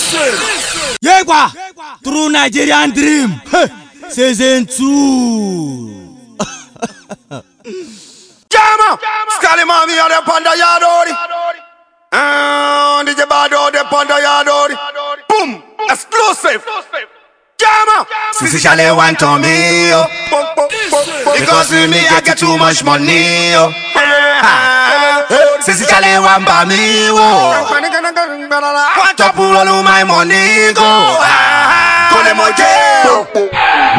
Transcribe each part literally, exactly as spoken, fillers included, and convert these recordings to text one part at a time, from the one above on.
Yeah, quoi? True Nigerian dream. Season two. Jama! Scally Mommy on the Panda Yadori. And the Bado the Panda Yadori. Boom! Exclusive. Jama! Sisi Chale want on me, oh. Because with me I get too much money, oh. Sisi Chale want by me, oh. Want to pull all of my money, go. Go le moje.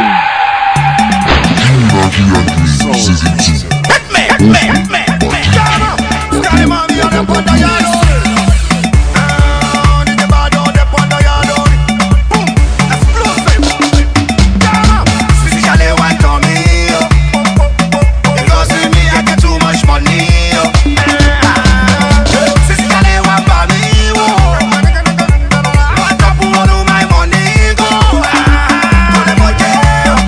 Season two. Hit me, hit me, hit me, hit me. Jama! Scally Mommy on the Panda Yadori. And the Bado the Panda Yadori. Boom! Exclusive. Jama! Sisi Chale want on me, oh. Because with me I get too much money, oh. Sisi Chale want by me, oh. Want to pull all of my money, go. Go le moje, oh.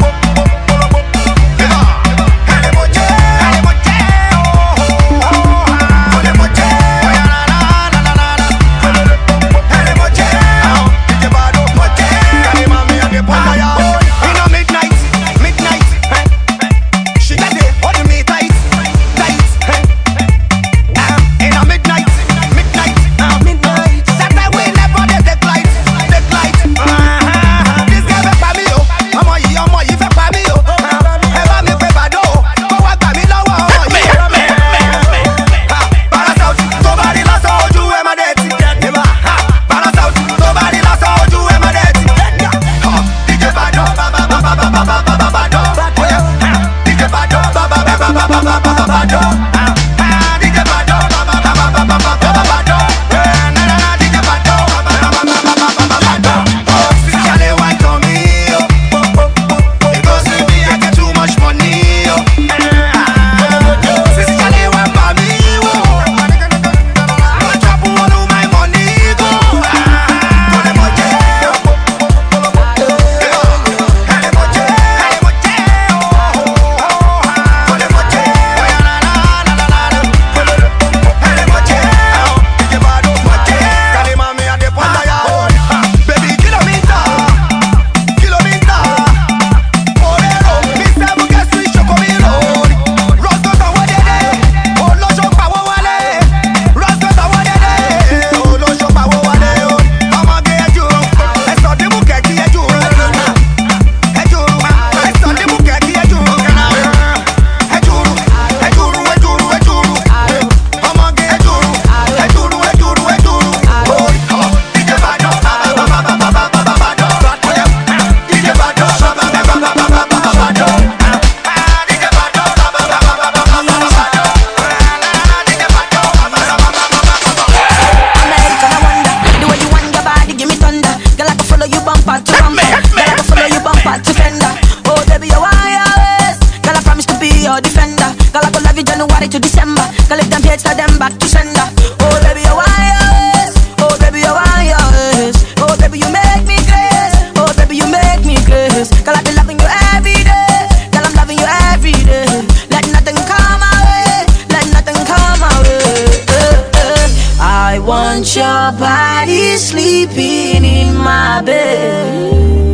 Your body sleeping in my bed.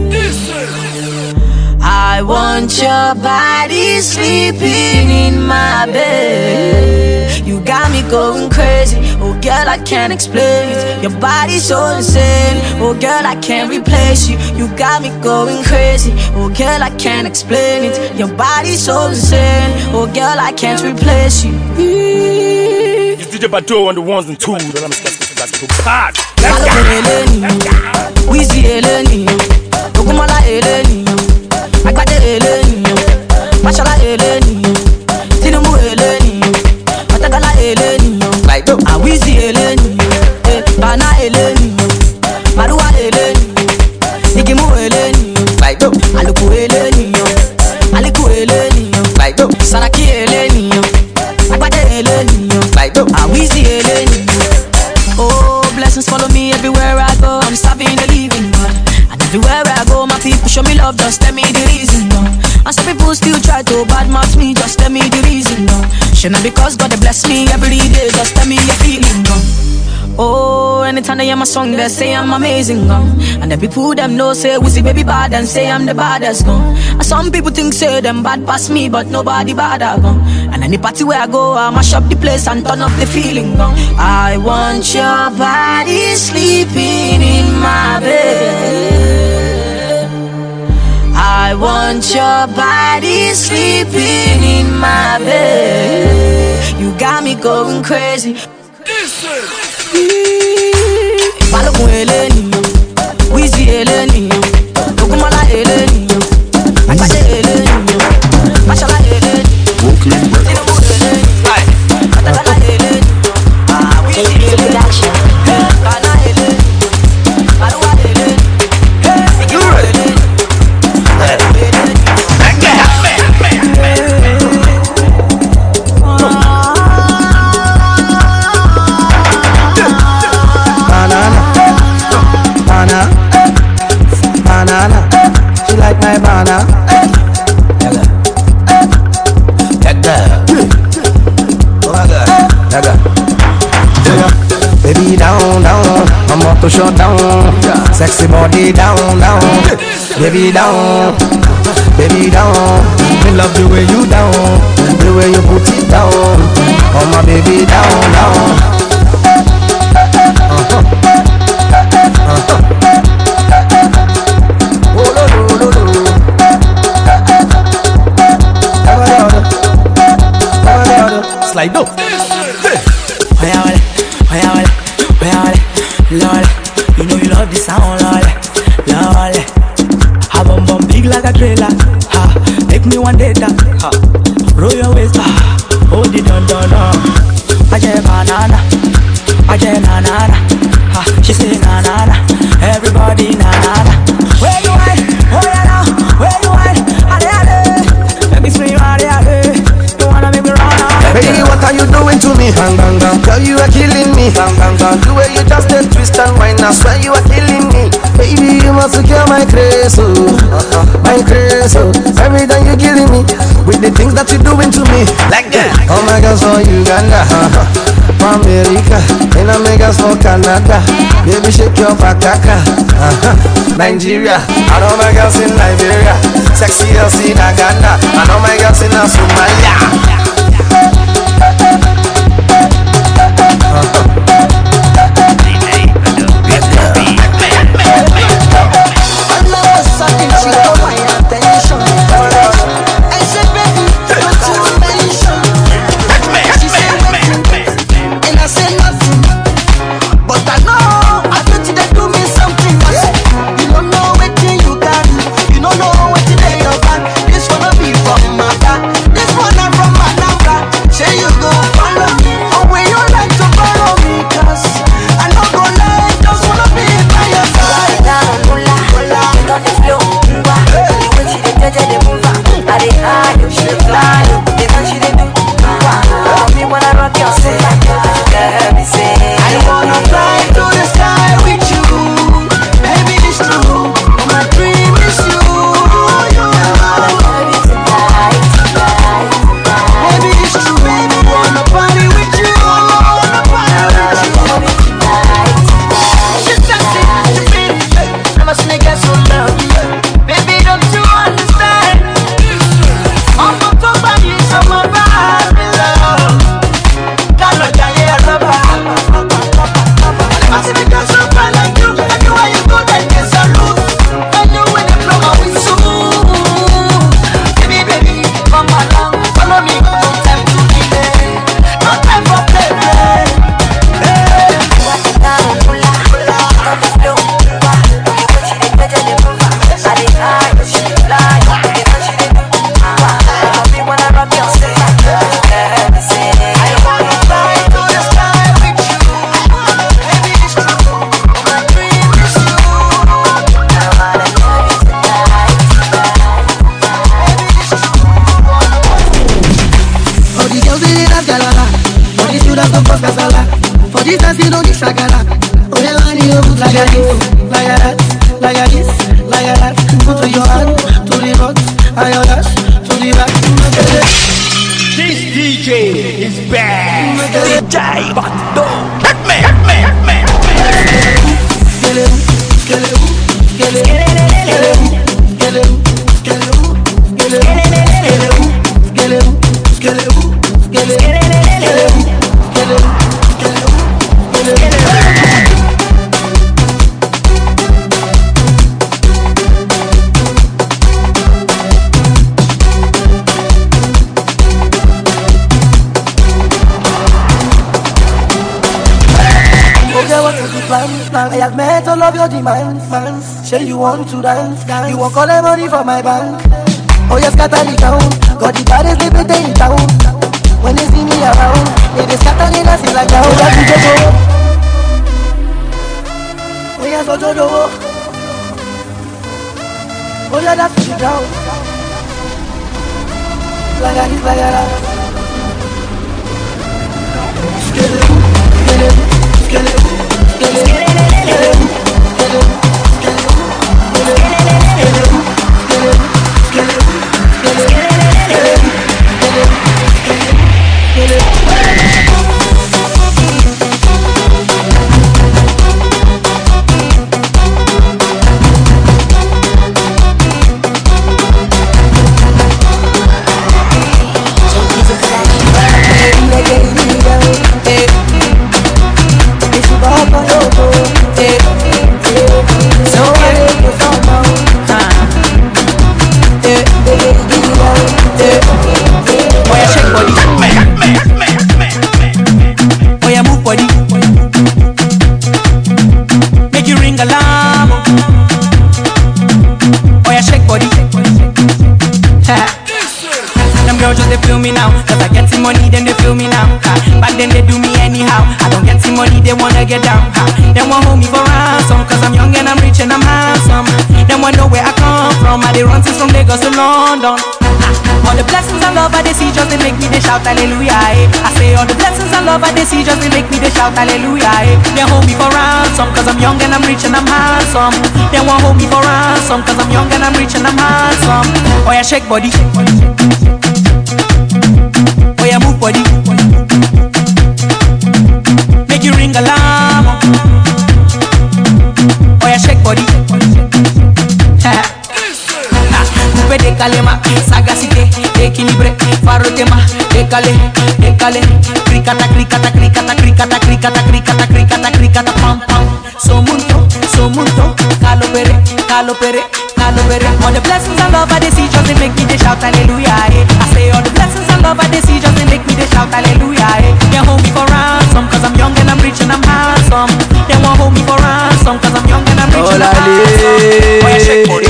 I want your body sleeping in my bed. You got me going crazy. Oh girl, I can't explain it. Your body's so insane. Oh girl, I can't replace you. You got me going crazy. Oh girl, I can't explain it. Your body's so insane. Oh girl, I can't replace you. It's D J Bado on the ones and twos. But I'm hard. Weezy Eleni, Ogumala Eleni, Agbade Eleni, Mashala Eleni, Tinubu Eleni, Matagala Eleni, Awizi Eleni, Bana Eleni, Marua Eleni, Igimu Eleni, Aluku Eleni, Aliku Eleni, Saraki Eleni, Agbade Eleni, Awizi Eleni. Oh, blessings follow me everywhere I go. I'm serving the living God, and everywhere I go, my people show me love. Just tell me the reason, no. And some people still try to badmouth me. Just tell me the reason, no. Shouldn't because God bless me every day. Just tell me your feeling, no. Oh, anytime they hear my song, they say I'm amazing, gone. And the people them know say we see baby bad and say I'm the baddest, gone. And some people think say them bad past me, but nobody bad, gone. And any party where I go, I mash up the place and turn up the feeling, gone. I want your body sleeping in my bed. I want your body sleeping in my bed. You got me going crazy. Balogun eleniyan, Wizzy eleniyan, Ogunmola eleniyan, Agbade eleniyan, Mashola eleniyan, Tinubu eleniyan, Atagala eleniyan, ah Wizzy eleniyan, Bana eleniyan, Baruwa eleniyan, Sikiru eleniyan, banana, she like my banana. Baby down, down, I'm up to shut down. Sexy body down, down. Baby down, baby down. Me love the way you down, the way you put it down. Oh my baby down, down. Uh-huh. Uh-huh. Slide up. Oya ole, oya ole, oya ole, lole. You know you love the sound, lole, lole. Ha bum bum big like a trailer, ha. Make me one day that, ha. Roll your waist, ah. Hold it down, down, down. Aje banana, aje banana, ha. She say na na na, everybody na na na. Where you at? Oh yeah now, where you at? Ale ale, let me scream ale ale. You wanna make me run out? Baby, what are you doing to me? Bang, bang, bang. Girl, you are killing me. Bang, bang, bang. The way you just did twist and whine, I swear you are killing me. Baby, you must secure my craze, oh. Uh-huh. My craze, oh. Every time you're killing me with the things that you're doing to me. Like that. Oh my God, for Uganda, uh-huh. For America, in America for Canada. Baby, shake your pataka, uh-huh. Nigeria, and all my girls in Liberia. Sexy girls in Ghana, and all my girls in Somalia. This D J is back. D J Bando. Hit me, hit me, hit me, hit me. I have met all of your demands. Say you want to dance, you want all the money from my bank. Oh, you scatter the town, got the baddest living in town. When they see me around, they just scatter the dance like that. Oh, yeah, D J go. Oh, yeah, so do. Oh, yeah, that's the ground. Like that, like that. Skeleton, skeleton, skeleton. Get down, ha. Them want hold me for ransom, cause I'm young and I'm rich and I'm handsome. Them want know where I come from, I they run since from Lagos to London. All the blessings and love I they see just they make me they shout hallelujah, eh. I say all the blessings and love I they see just they make me they shout hallelujah, eh. They hold me for ransom, cause I'm young and I'm rich and I'm handsome. They want hold me for ransom, cause I'm young and I'm rich and I'm handsome. Oh yeah, shake body. Oh yeah, move body. Make you ring alarm. Oh yeah, shake body. Coupe de calema, sagacité, équilibré, farotema, décalé, décalé, cricata, cricata, cricata, cricata, cricata, cricata, cricata, cricata, pam pam. Somunto, somunto, calopere, calopere, calopere. All the blessings and love I they see just they make me they shout hallelujah, eh. I say all the blessings and love I they see just they make me they shout hallelujah, eh. They hold me for ransom cause I'm young and I'm rich and I'm handsome. They won't hold me for ransom cause I'm young and I'm rich and I'm handsome. Oh yeah, shake body.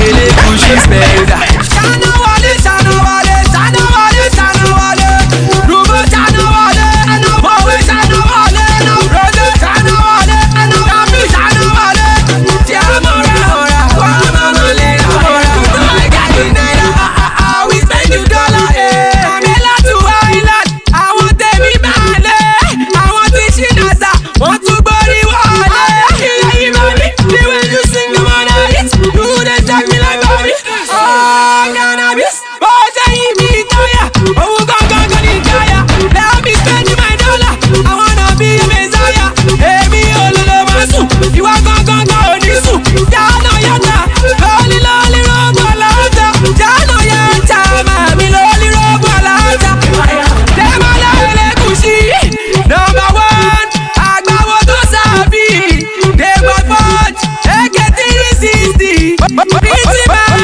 Chana wale, chana wale, chana wale, chana wale. Rubo chana wale, ano bowe chana wale, no brother chana wale, ano dami chana wale. Tiamora, ora, wama mole, ora. I got the naira, ah ah ah, we spend you dollar, eh. Amela to island, I want them in Male, I want the Chinasa, want to body wale. Yeah, you money, the way you sing the one I hit, you they tag me like Bobby. Oh, cannabis, oh, say me tire. Oh, go, go, go, the tire. Let me spend my dollar. I wanna be a messiah. Hey, me, oh, lolo, masu. You are go, go, go, nisu. Jano yata, loli, loli, robo, lata. Jano yata, mami, loli, robo, lata. Dema, lele, kushi. Number one, agbawo to sabi. Dema, punch, eke three sixty. Pretty man.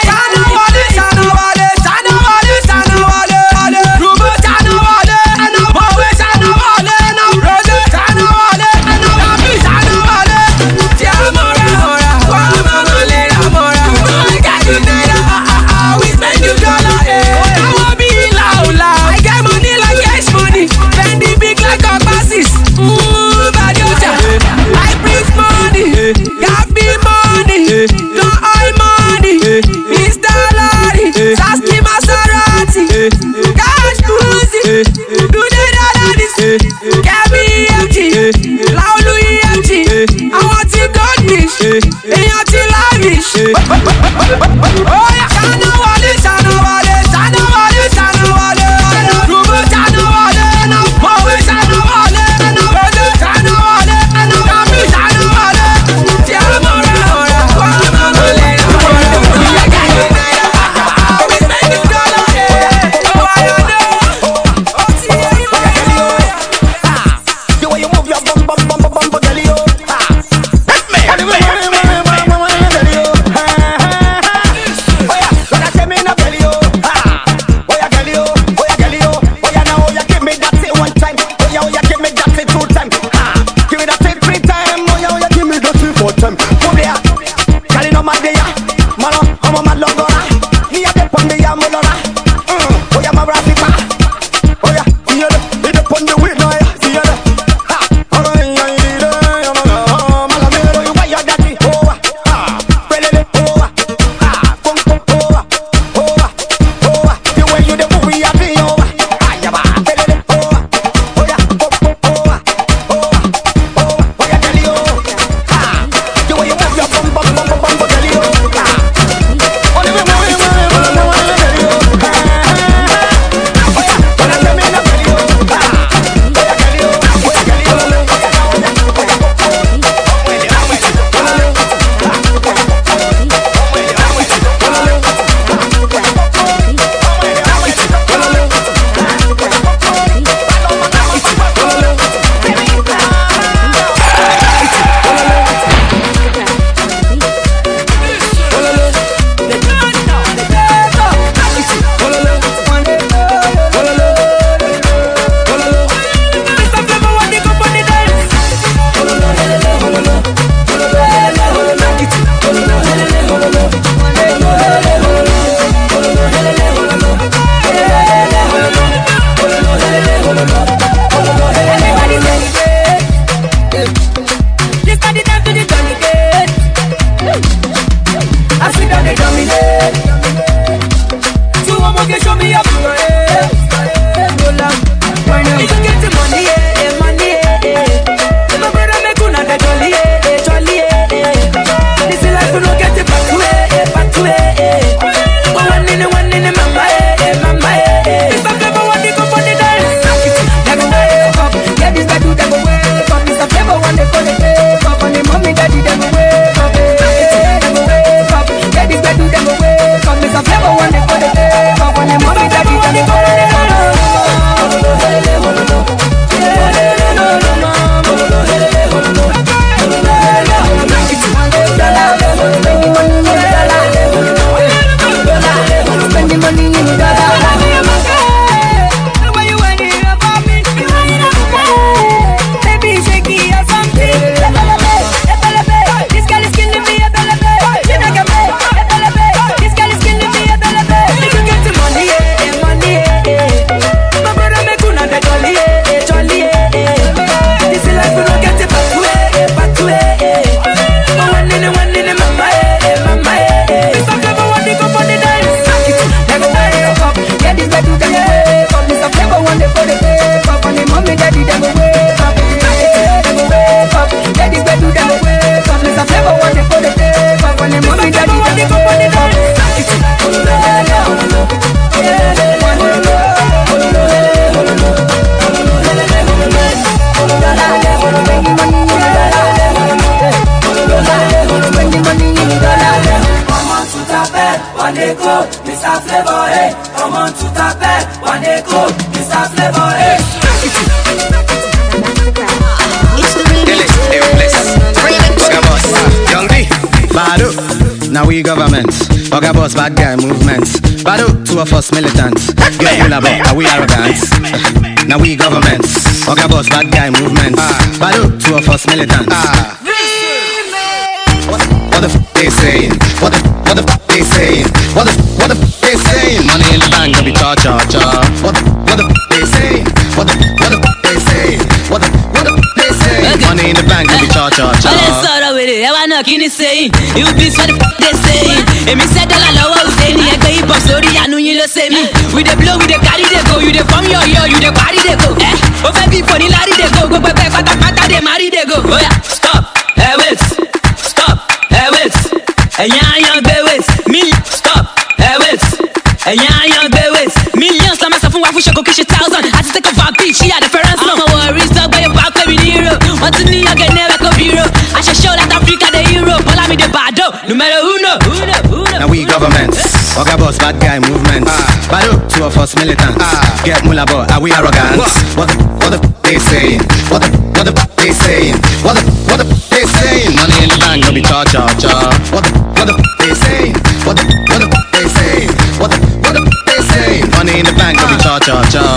Èèyàn ti lavish. Oh yeah, Chana wale, Chana wale, Chana wale, Chana wale. Rubo Chana wale, no bowe Chana wale, no brother Chana wale, no dami Chana ya. Cali no mad ya. Malo, I'm a mad longora. Me a dip on the ya molora. Oh ya my rapipa. Oh ya, you know, you dip on the wheel now ya. See ya. Ha. Oh ya, ya, ya, ya, mala, mala me. You why you dirty? Oh ah. Pelele oh ah. Ah, pum pum oh ah. Oh ah. Oh ah. The way you the movie ya be oh ah. Ah ya ba. Pelele oh ah. Oh ya, pum pum oh ah. Oh ah. Oh ah. Oh ya tell you. Ah. The way you move your bum bum bum bum bum tell you. Ah. Only me move it, move it, move it, move it, tell you. Ah. Oh ya, when I tell me no tell you. Ah. Oh ya tell you. Oh ya tell you. Oh ya, oh ya, oh ya. Oh ya, this time the time to the jolly gate. I sit down they dominate. So one more can show me up to it. If you get the money, yeah, yeah, money, yeah, yeah. My brother make una the jolly, yeah, yeah, jolly, yeah, yeah. This is life we don't get it back to it, yeah, back to it, yeah. Oh, one in the one in the mama, yeah, yeah, mama, yeah. This time never want to go for the dance. Never wake up, yeah, this guy do never wake up. This time never want to go for the take up. On the mommy, daddy, never wake up, yeah, never wake up. Yeah, this guy do never wake up. This time never want to go for the take up. On the mommy, daddy, never wake up. Spending money in the dollar. Why you whining about me? You whining about me? Baby, shaky or something. This girl is killing me, a bella bella. She not get me, a bella bella. This girl is killing me, a bella bella. If you get the money, yeah, yeah, money, yeah, yeah. My brother make una the jolly, yeah, yeah, jolly, yeah, yeah. This is life we don't get it back to it, yeah, back to it, yeah. Oh, one in the one in the mama, yeah, yeah, mama, yeah. This time never want to go for the dance. Never wake up, yeah, this guy do never wake up. This time never want to go for the take up. On the mommy, daddy, never wake up. Never wake up, yeah, this guy do never wake up. This time never want to go for the take up. On the mommy, daddy, never wake up. Spending money in the dollar. Come on to taper, one day go, Mister Flavor, hey. Come on to taper, one day go, Mister Flavor, hey. Young D, Badu, now we government. Oga boss, bad guy movement. Badu, two of us militants. Get full about, are we arrogant? Now we government. Oga boss, bad guy movement. Badu, two of us militants. What the f they saying? What the what the f they saying? What the what the f they saying? Money in the bank, don't be cha cha cha. What the what the f they saying? What the what the f they saying? What the what the f they saying? Money in the bank, don't be cha cha cha. Let's start with it. I wanna keep it saying. You be what the f they saying. And me said that I love what you saying. I go hip hop story, I know you don't say me. We the blow, we the carry they go. You the from your yo, you the party they go. Eh? Oh baby, for the lady they go. Go back, back, back, back, they marry they go. Oh yeah, stop. Hey wait, stop. Hey wait, hey yeah, young boy wait. Mill, stop. Hey wait, hey yeah, young boy wait. Millions, la massa from one fish, go kiss a thousand. I just take a fat bitch, she had the difference. I'm a worries, dog by your back, baby hero. Want to New York, I never go hero. I should show that Africa the hero. All I me the bad no matter who know, who know, who know. Now we government. Oga boss, bad guy movement. Badu, two of us militants. Get mulabo, are we arrogant? What the what the they saying? What the what the they saying? What the what the they saying? Money in the bank, don't be cha cha cha. What the what the they saying? What the what the they saying? What the what the they saying? Money in the bank, don't be cha cha cha. Ochendo,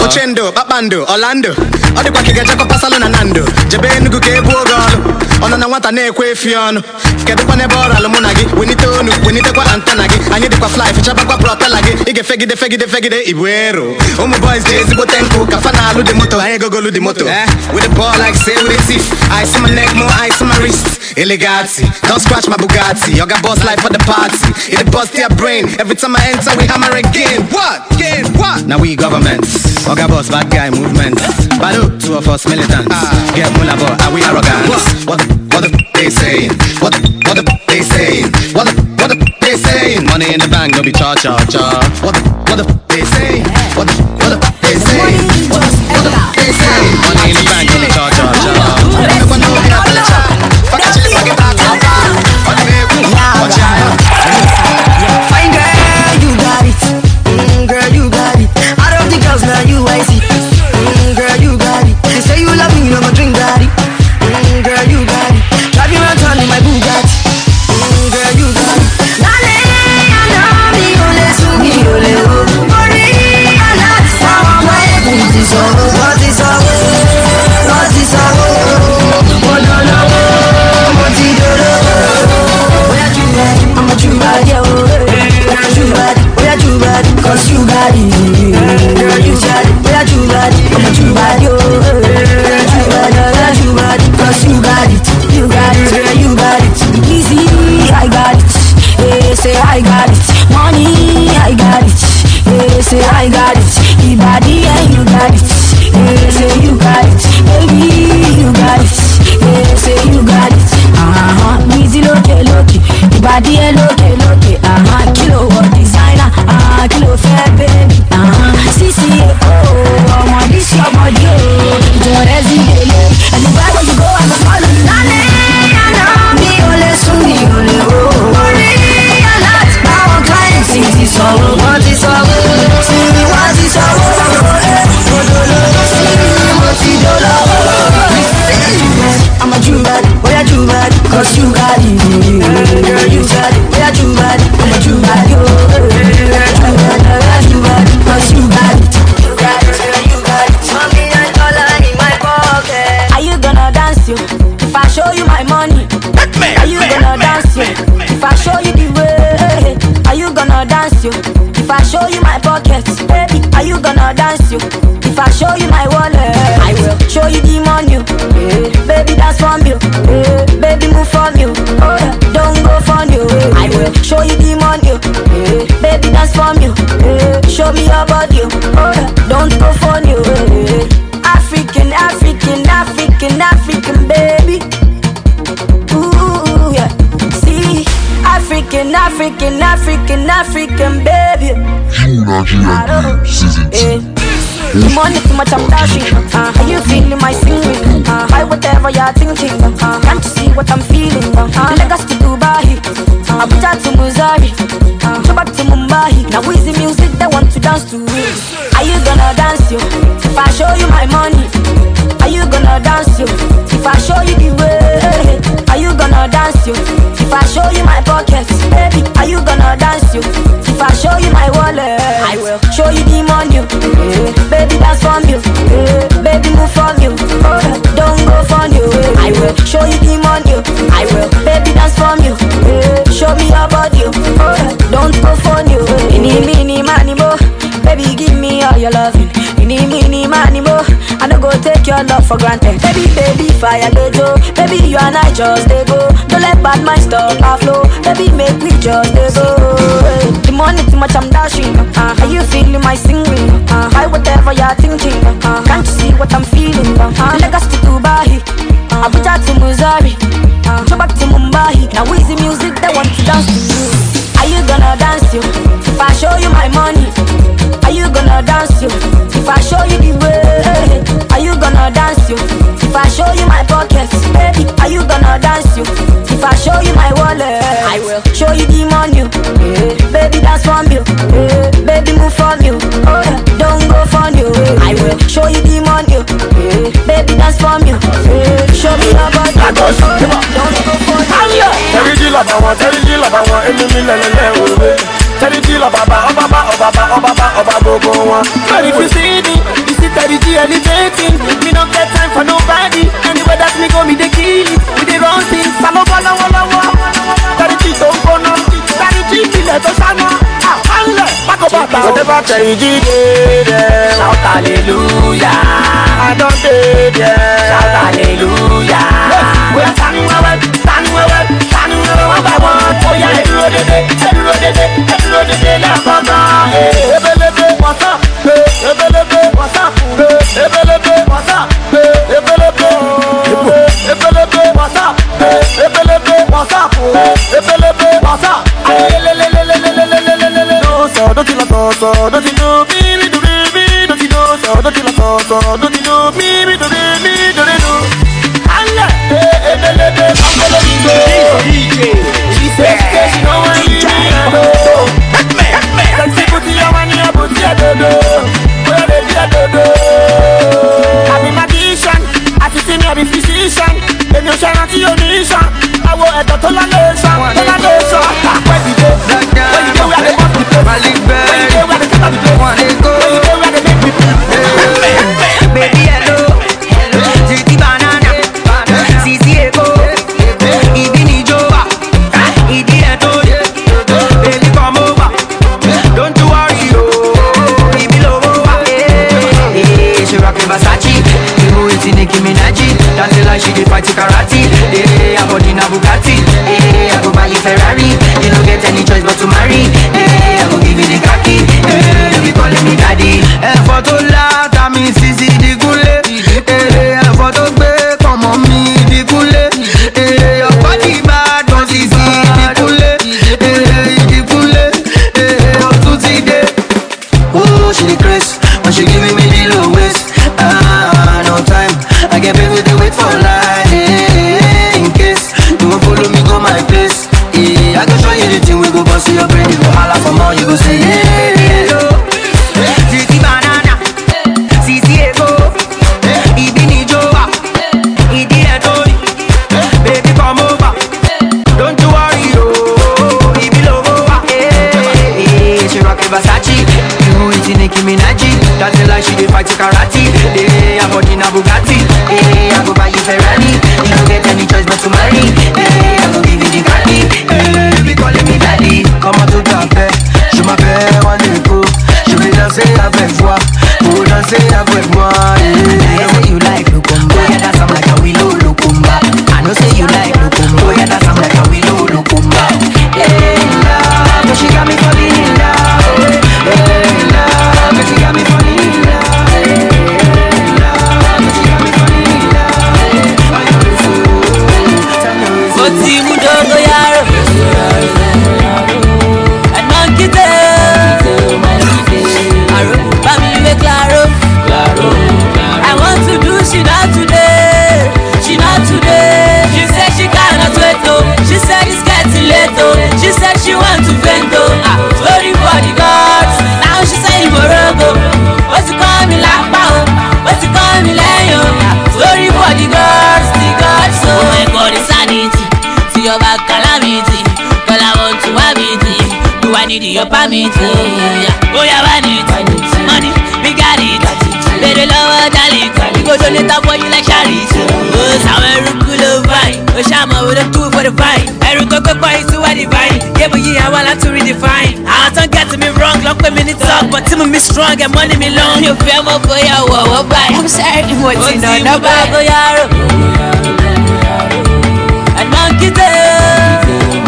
Ego, Papando, Orlando. All the quacky get Jacob Pasalo and Nando. Jabe Nugu Kebu Golo. On an Awata Nekwe Fiano. Get the Panebora Lamunagi. We need to know, we need to go Antanagi. I need to go fly, fish up a propelagi. You get fegi de fegi de fegi de Ibuero. Oh, my boys, Daisy Botenko, Kafana, Lu de Moto, I go go Lu de Moto. Eh? With the ball like say with the teeth. Ice on my neck, more ice on my wrist. Elegati, don't scratch my Bugatti. You got boss life for the party. It bust their brain. Every time I enter, we hammer again. What? Again? What? Now we government. Oga boss, bad guy movement. Bado, two of us militants. Ah. Get mulabo, are we arrogant? What? What the, what the they saying? What the, what the they saying? What the, what the they saying? Money in the bank, no be cha cha cha. What the, what the they saying? What the, what the they saying? What the, what the they saying? Money in the bank, no be cha cha cha. Everyone know we have a chat. Fuck a chili, fuck it back, fuck it. Fuck it, baby, watch out. Fine girl, you got it. Mm, girl, you got it. Out of the girls, now you I see. Mm, girl, you got it. They say you love me, you never drink daddy. Mm, girl, you got it. Drive you around town in my Bugatti. Mm, girl, you got it. Dale, I know me, ole su mi ole o. Ori, I like someone where what is all, what is all, what is all. Oh no no, what is all? Where you at? I'm a true bad, yo. Where you at? Where you at? Cause you got it. Girl, you got it. Where you at? I'm a true bad, yo. Where you at? Where you at? Cause you got it. You got it. Girl, you got it. Easy, I got it. Hey, say I got it. Money, I got it. Hey, say I got it. The body, and you got it. Hey, say you got it. Baby, you got it. Hey, say you got it. Uh-huh, easy, loke, loke. The body, loke, loke. Uh-huh, kilo what designer. Uh-huh, kilo fair, baby. Uh-huh, C C A O. I'm on this your body, oh. Don't hesitate. And the where you go, I'm a follow you. Nane, I know me, ole, so me, ole, oh. Only, I like our clients. See this all, what is all. See me, what is all. I'm a Jew bad, where a Jew bad, cause you got it. Girl, you got it, where a Jew bad, I'm a Jew bad, yo. Where a Jew bad, where a Jew bad, cause you got it. You got it, girl, you got it. Mommy and dollar in my pocket. Are you gonna dance, yo? If I show you my money, are you gonna dance, yo? If I show you the way, are you gonna dance, yo? If I show you my pockets, baby, are you gonna dance, yo? If I show you my wallet, I will show you the money, yeah. Baby, dance from you, yeah. Baby, move from you, oh yeah. Don't go from you, yeah. I will show you the money, yeah. Baby, dance from you, yeah. Show me your body, oh yeah. Don't go from you, yeah. African, African, African, African, baby. Ooh, yeah. See, African, African, African, African, baby. I don't season two. The money too much, I'm dashing. Uh, are you feeling my singing? Uh, hi, whatever you're thinking. Uh, can't you see what I'm feeling? Uh, Lagos to Dubai, uh, Abuja to Missouri, uh, back to Mumbai. Now is the music they want to dance to? Are you gonna dance, yo? If I show you my money, are you gonna dance, yo? If I show you the way, are you gonna dance, yo? If I show you my pockets, baby, are you gonna dance, yo? If I show you my wallet, I will show you the money, yeah. Baby, dance from you, yeah. Baby, move from you, oh yeah. Don't go from you, yeah. I will show you the money, I will, baby, dance from you, yeah. Show me your body, oh yeah. Don't go from you, yeah. Mini, mini, money, mo. Baby, give me all your loving. Mini, mini, money, mo. I don't go take your love for granted. Baby, baby, fire the Joe. Baby, you and I just they go. Don't let bad mind stop our flow. Baby, make me just they go. The money too much, I'm dashing. Uh, are you feeling my singing? Uh, hi, whatever you're thinking. Uh, can't you see what I'm feeling? Uh, Lagos to Dubai, uh, Abuja to Missouri, uh, go back to Mumbai. Now is the music they want to dance to you. Are you gonna dance, yo? If I show you my money, are you gonna dance, yo? If I show you the way, are you gonna dance, yo? If I show you my pockets, baby, are you gonna dance, yo? If I show you my wallet, I will show you the money, yeah. Baby, dance from you, yeah. Baby, move from you, oh yeah. Don't go from you, yeah. I will show you the money, yeah. Baby, dance from you, yeah. Show me your body, oh, yeah. Don't go from you, yeah. Tell you love, I want, tell you love, I want, any million. Tell you love, Baba, Baba, Baba, Baba, Baba, Baba, Baba, Baba. But if you see me, you see steady G elevating. Me don't get time for nobody. Anywhere that me go, me they kill it. We they run things. Salo bala wala wala. Steady G don't go no. Steady G kill it to sana. Ah, halle, back up back. Whatever steady G did, shout hallelujah. I don't did, shout hallelujah. We are standing well, standing well, standing well one by one. Oh yeah, every road they, every road they, every road they, let's go now. Ebelebe, what's up? Ebelebe, what's up? Ebelebe, what's up? Ebelebe, Ebelebe, what's up? Ebelebe, what's up? Ebelebe, what's up? No, so don't you know, so don't you know me, me do me, don't you know, so don't you know, so don't you know me, me do me, do me, do. Allah, Ebelebe, Ebelebe, D J, she says she don't want me, sexy booty, I want you, booty, I don't know. I'm a magician, assisting every physician. Then you shine out your nation. I will enter to la nation, to la nation. Where you go? Where you go? Where they want to play? Where you go? Where they want to play? Where you go? Where they make me play? Baby, hello, G T banana, C C Eko, Ibini Joa, Idi Eto, baby come over, don't you worry, oh, Ibi Lobo. She rockin' Versace, people waiting Nicki Minaj. That's the like she dey fight karate. Eh, I bought in a Bugatti. Eh, I go buy you Ferrari. You don't get any choice but to marry. Eh, I go give you the khaki. Eh, you be calling me daddy. Eh, photo la, tami sisi di gule. Eh, photo gbe, come on me di gule. Eh, your body bad, don't sisi di gule. Eh, di gule. Eh, oh tutti de. Oh, she the Chris, but she giving me the low waist. Ah, no time. I get paid with the wait for life. Yeah, in case you won't follow me, go my place. Yeah, I can show you the thing we go bust your brain. You go holla for more, you go say yeah. Hello, G T banana, C C Eko, Ibini Joa, Idi Eto, baby come over, don't you worry, oh, Ibi Lobo. Yeah, she rockin' Versace, you eating Nicki Minaj. That's the like she dey fight karate. Yeah, I'm in a Bugatti. Yeah, I go buy you Ferrari. You don't get any choice but to marry. Yeah, I go give you the khaki. Yeah, you be calling me daddy. Comment tout à fait? Je m'appelle Waneko. Je vais danser avec toi. Pour danser avec moi. Yeah, I say you like Lukumba. Oh yeah, that sound like a willow Lukumba. I know say you like Lukumba. Oh yeah, that sound like a willow Lukumba. Yeah, love, but she got me falling in love. Yeah, love, but she got me falling in love. Oti mudogo yaro, anankite, aro, bami me claro, I want to do she not today, she not today. She said she cannot wait oh, she said it's getting late oh, she said she want to vent oh. Ah, sorry for the gods, now she say Morogo. What's it call me like bow? What's it call me lion? Sorry for the gods, the gods. So I got the sanity. See your back calamity. Girl, I want to have it. Do I need your permit? Oh yeah, I need money. We got it. Better lower than it. We go donate that for you like charity. Oh, somewhere cool of vine. Oh, Shama with a two for the vine. Every cocoa boy is to a divine. Yeah, but yeah, I want to redefine. I don't get me wrong, long for minutes talk, but Tim me strong and money me long. You feel more for your wow, bye. I'm sorry, what's in on the bag? And monkey tail.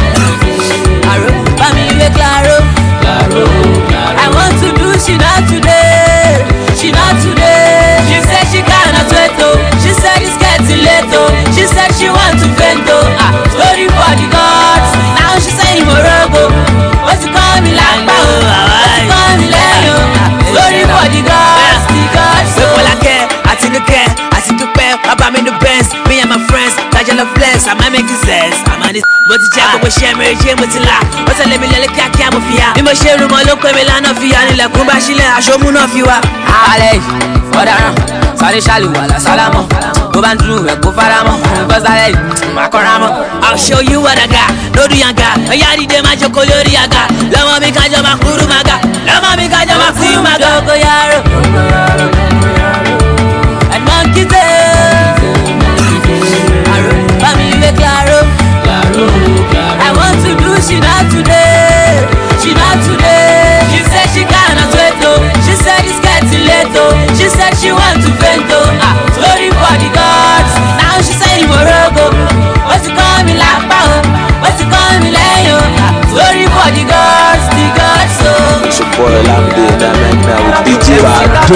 Claro, I want to do she not today, she not today. She said she cannot wait oh, she said it's getting late oh, she said she want to vent oh. Ah, sorry for the gods, now she saying Morogo. What's it call me like bow? What's it call me Leo? Sorry for the gods, the gods. People I care, I think I care, I see the pair. I'm in the best, me and my friends, touching the flesh, I might make it sense. I'm on this, but the jack of a share, Mary Jane with the laugh. What's a let me let it catch him of ya? In my share room, I look at me, land of ya, and like Kumbashile, I show moon of you. Ale, what are sorry, Shali, Walla Salamo, go back through, go Faramo, because I Macoramo. I'll show you what I got, no do yanga, a yadi de macho coloriaga, Lama Mikaja Makuru Maga, Lama Mikaja Makuru Maga, go yaro. Olamide, Damena, D J Bado.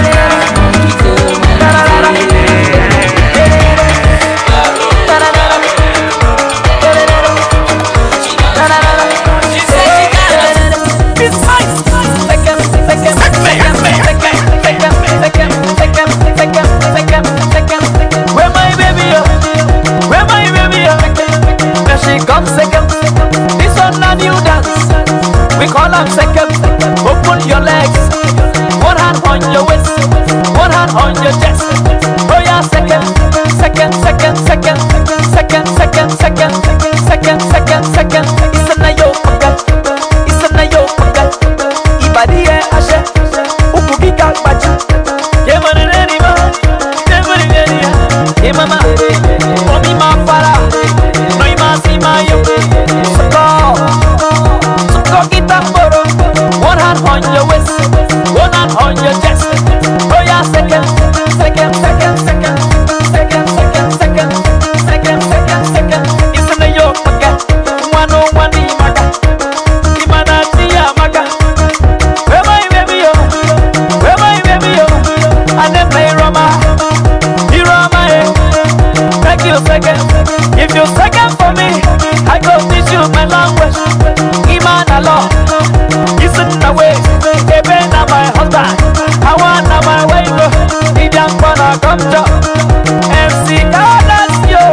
Come second, this one a new dance. We call them second. Open your legs, one hand on your waist, one hand on your chest. Oh yeah, second, second, second, second, second, second, second, second, second, second. It's a nayo pagal, it's a nayo pagal. Ibadi e ashe, ukugi kalbacha. Yemani neni ma, yemani neni ya. Yemama, omi ma para. One hand on your waist, one hand on your chest. Oh yeah, second, second, second, second, second, second, second, second, second, second. It's in the yoke, okay. One on one, the maga, the mana, the maga. Where my baby, yo? Where my baby, yo? And then play Roma, the Roma, eh? Thank you, second. If you second for me, I go teach you my language. Iman Allah, listen the way. Ebe na my husband, I want na my wife. Indian pana come to M C Carlos yo.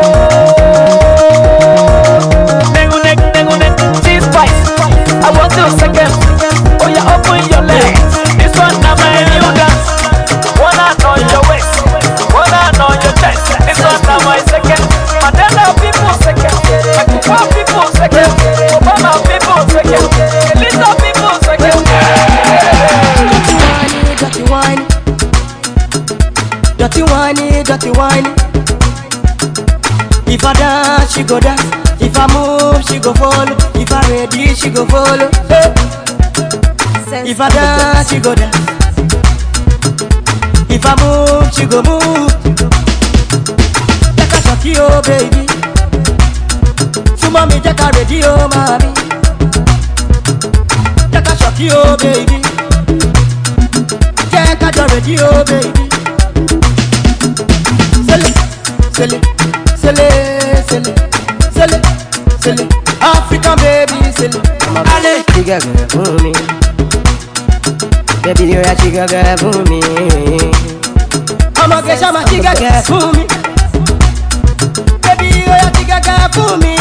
Nengu nek, nengu nek, cheese spice. I want to second. Oh yeah, open your legs. This one na my new dance. One hand on your waist, one hand on your chest. This one na my second. Mandela people second, Akufa people second, Obama people second, Elisa people second. Dirty wine, dirty wine, dirty wine. If I dance, she go dance. If I move, she go follow. If I ready, she go follow. Hey. If I dance, she go dance. If I move, she go move. Take a shot, yo, baby. So mommy, take a ready, oh, mommy. Take a shot, yo, baby. Take a ready, oh, baby. Silly, silly, silly, silly, silly, silly. African baby, silly. Allez, chica girl for me. Baby, you're a chica girl for me. I'm a girl, I'm a chica girl for me. Baby, you're a chica girl for me.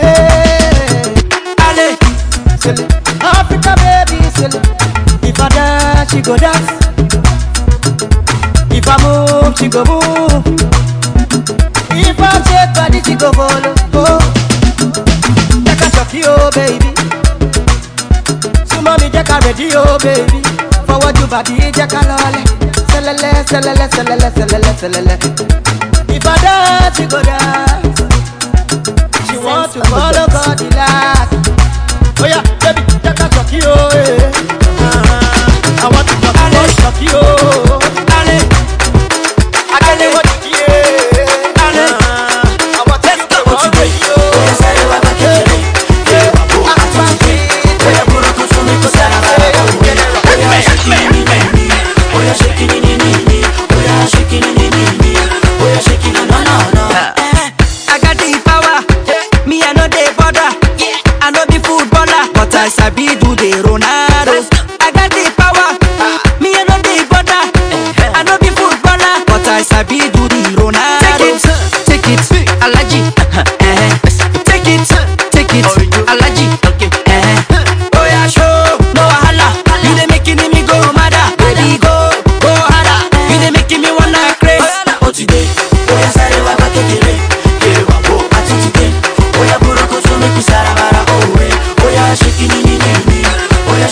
Allez, silly, African baby, silly. If I dance, she go dance. If I move, she go move. If I shake body, she go follow. Oh, take a shot, yo, baby. So mommy, take a ready, oh, baby. Forward your body, take a lolly. Selele, selele, selele, selele, selele. If I dance, she go dance. She want to follow God, the last. Oh yeah, baby, take a shot, yo, eh. I want to talk about shot, yo. allez, I can't what you hear. allez. I want to go what you hear. I got the power, me I know the border. I know the footballer, but I sabi do the Ronaldo. I got the power, me I know the border. I know the footballer, but I sabi do the Ronaldo. Take it, take it, Alaji. Take it, take it, Alaji. Oh yeah, show, no wahala. You dey making me go mad, baby go, go harder. You dey making me wanna craze. Oh today, oh yeah, sorry, wa ba kekere. Yeah, wa bo ati today. Oh yeah, buro ko so make we sarabara. Oh yeah, oh yeah, shaking ni ni ni. Oh yeah,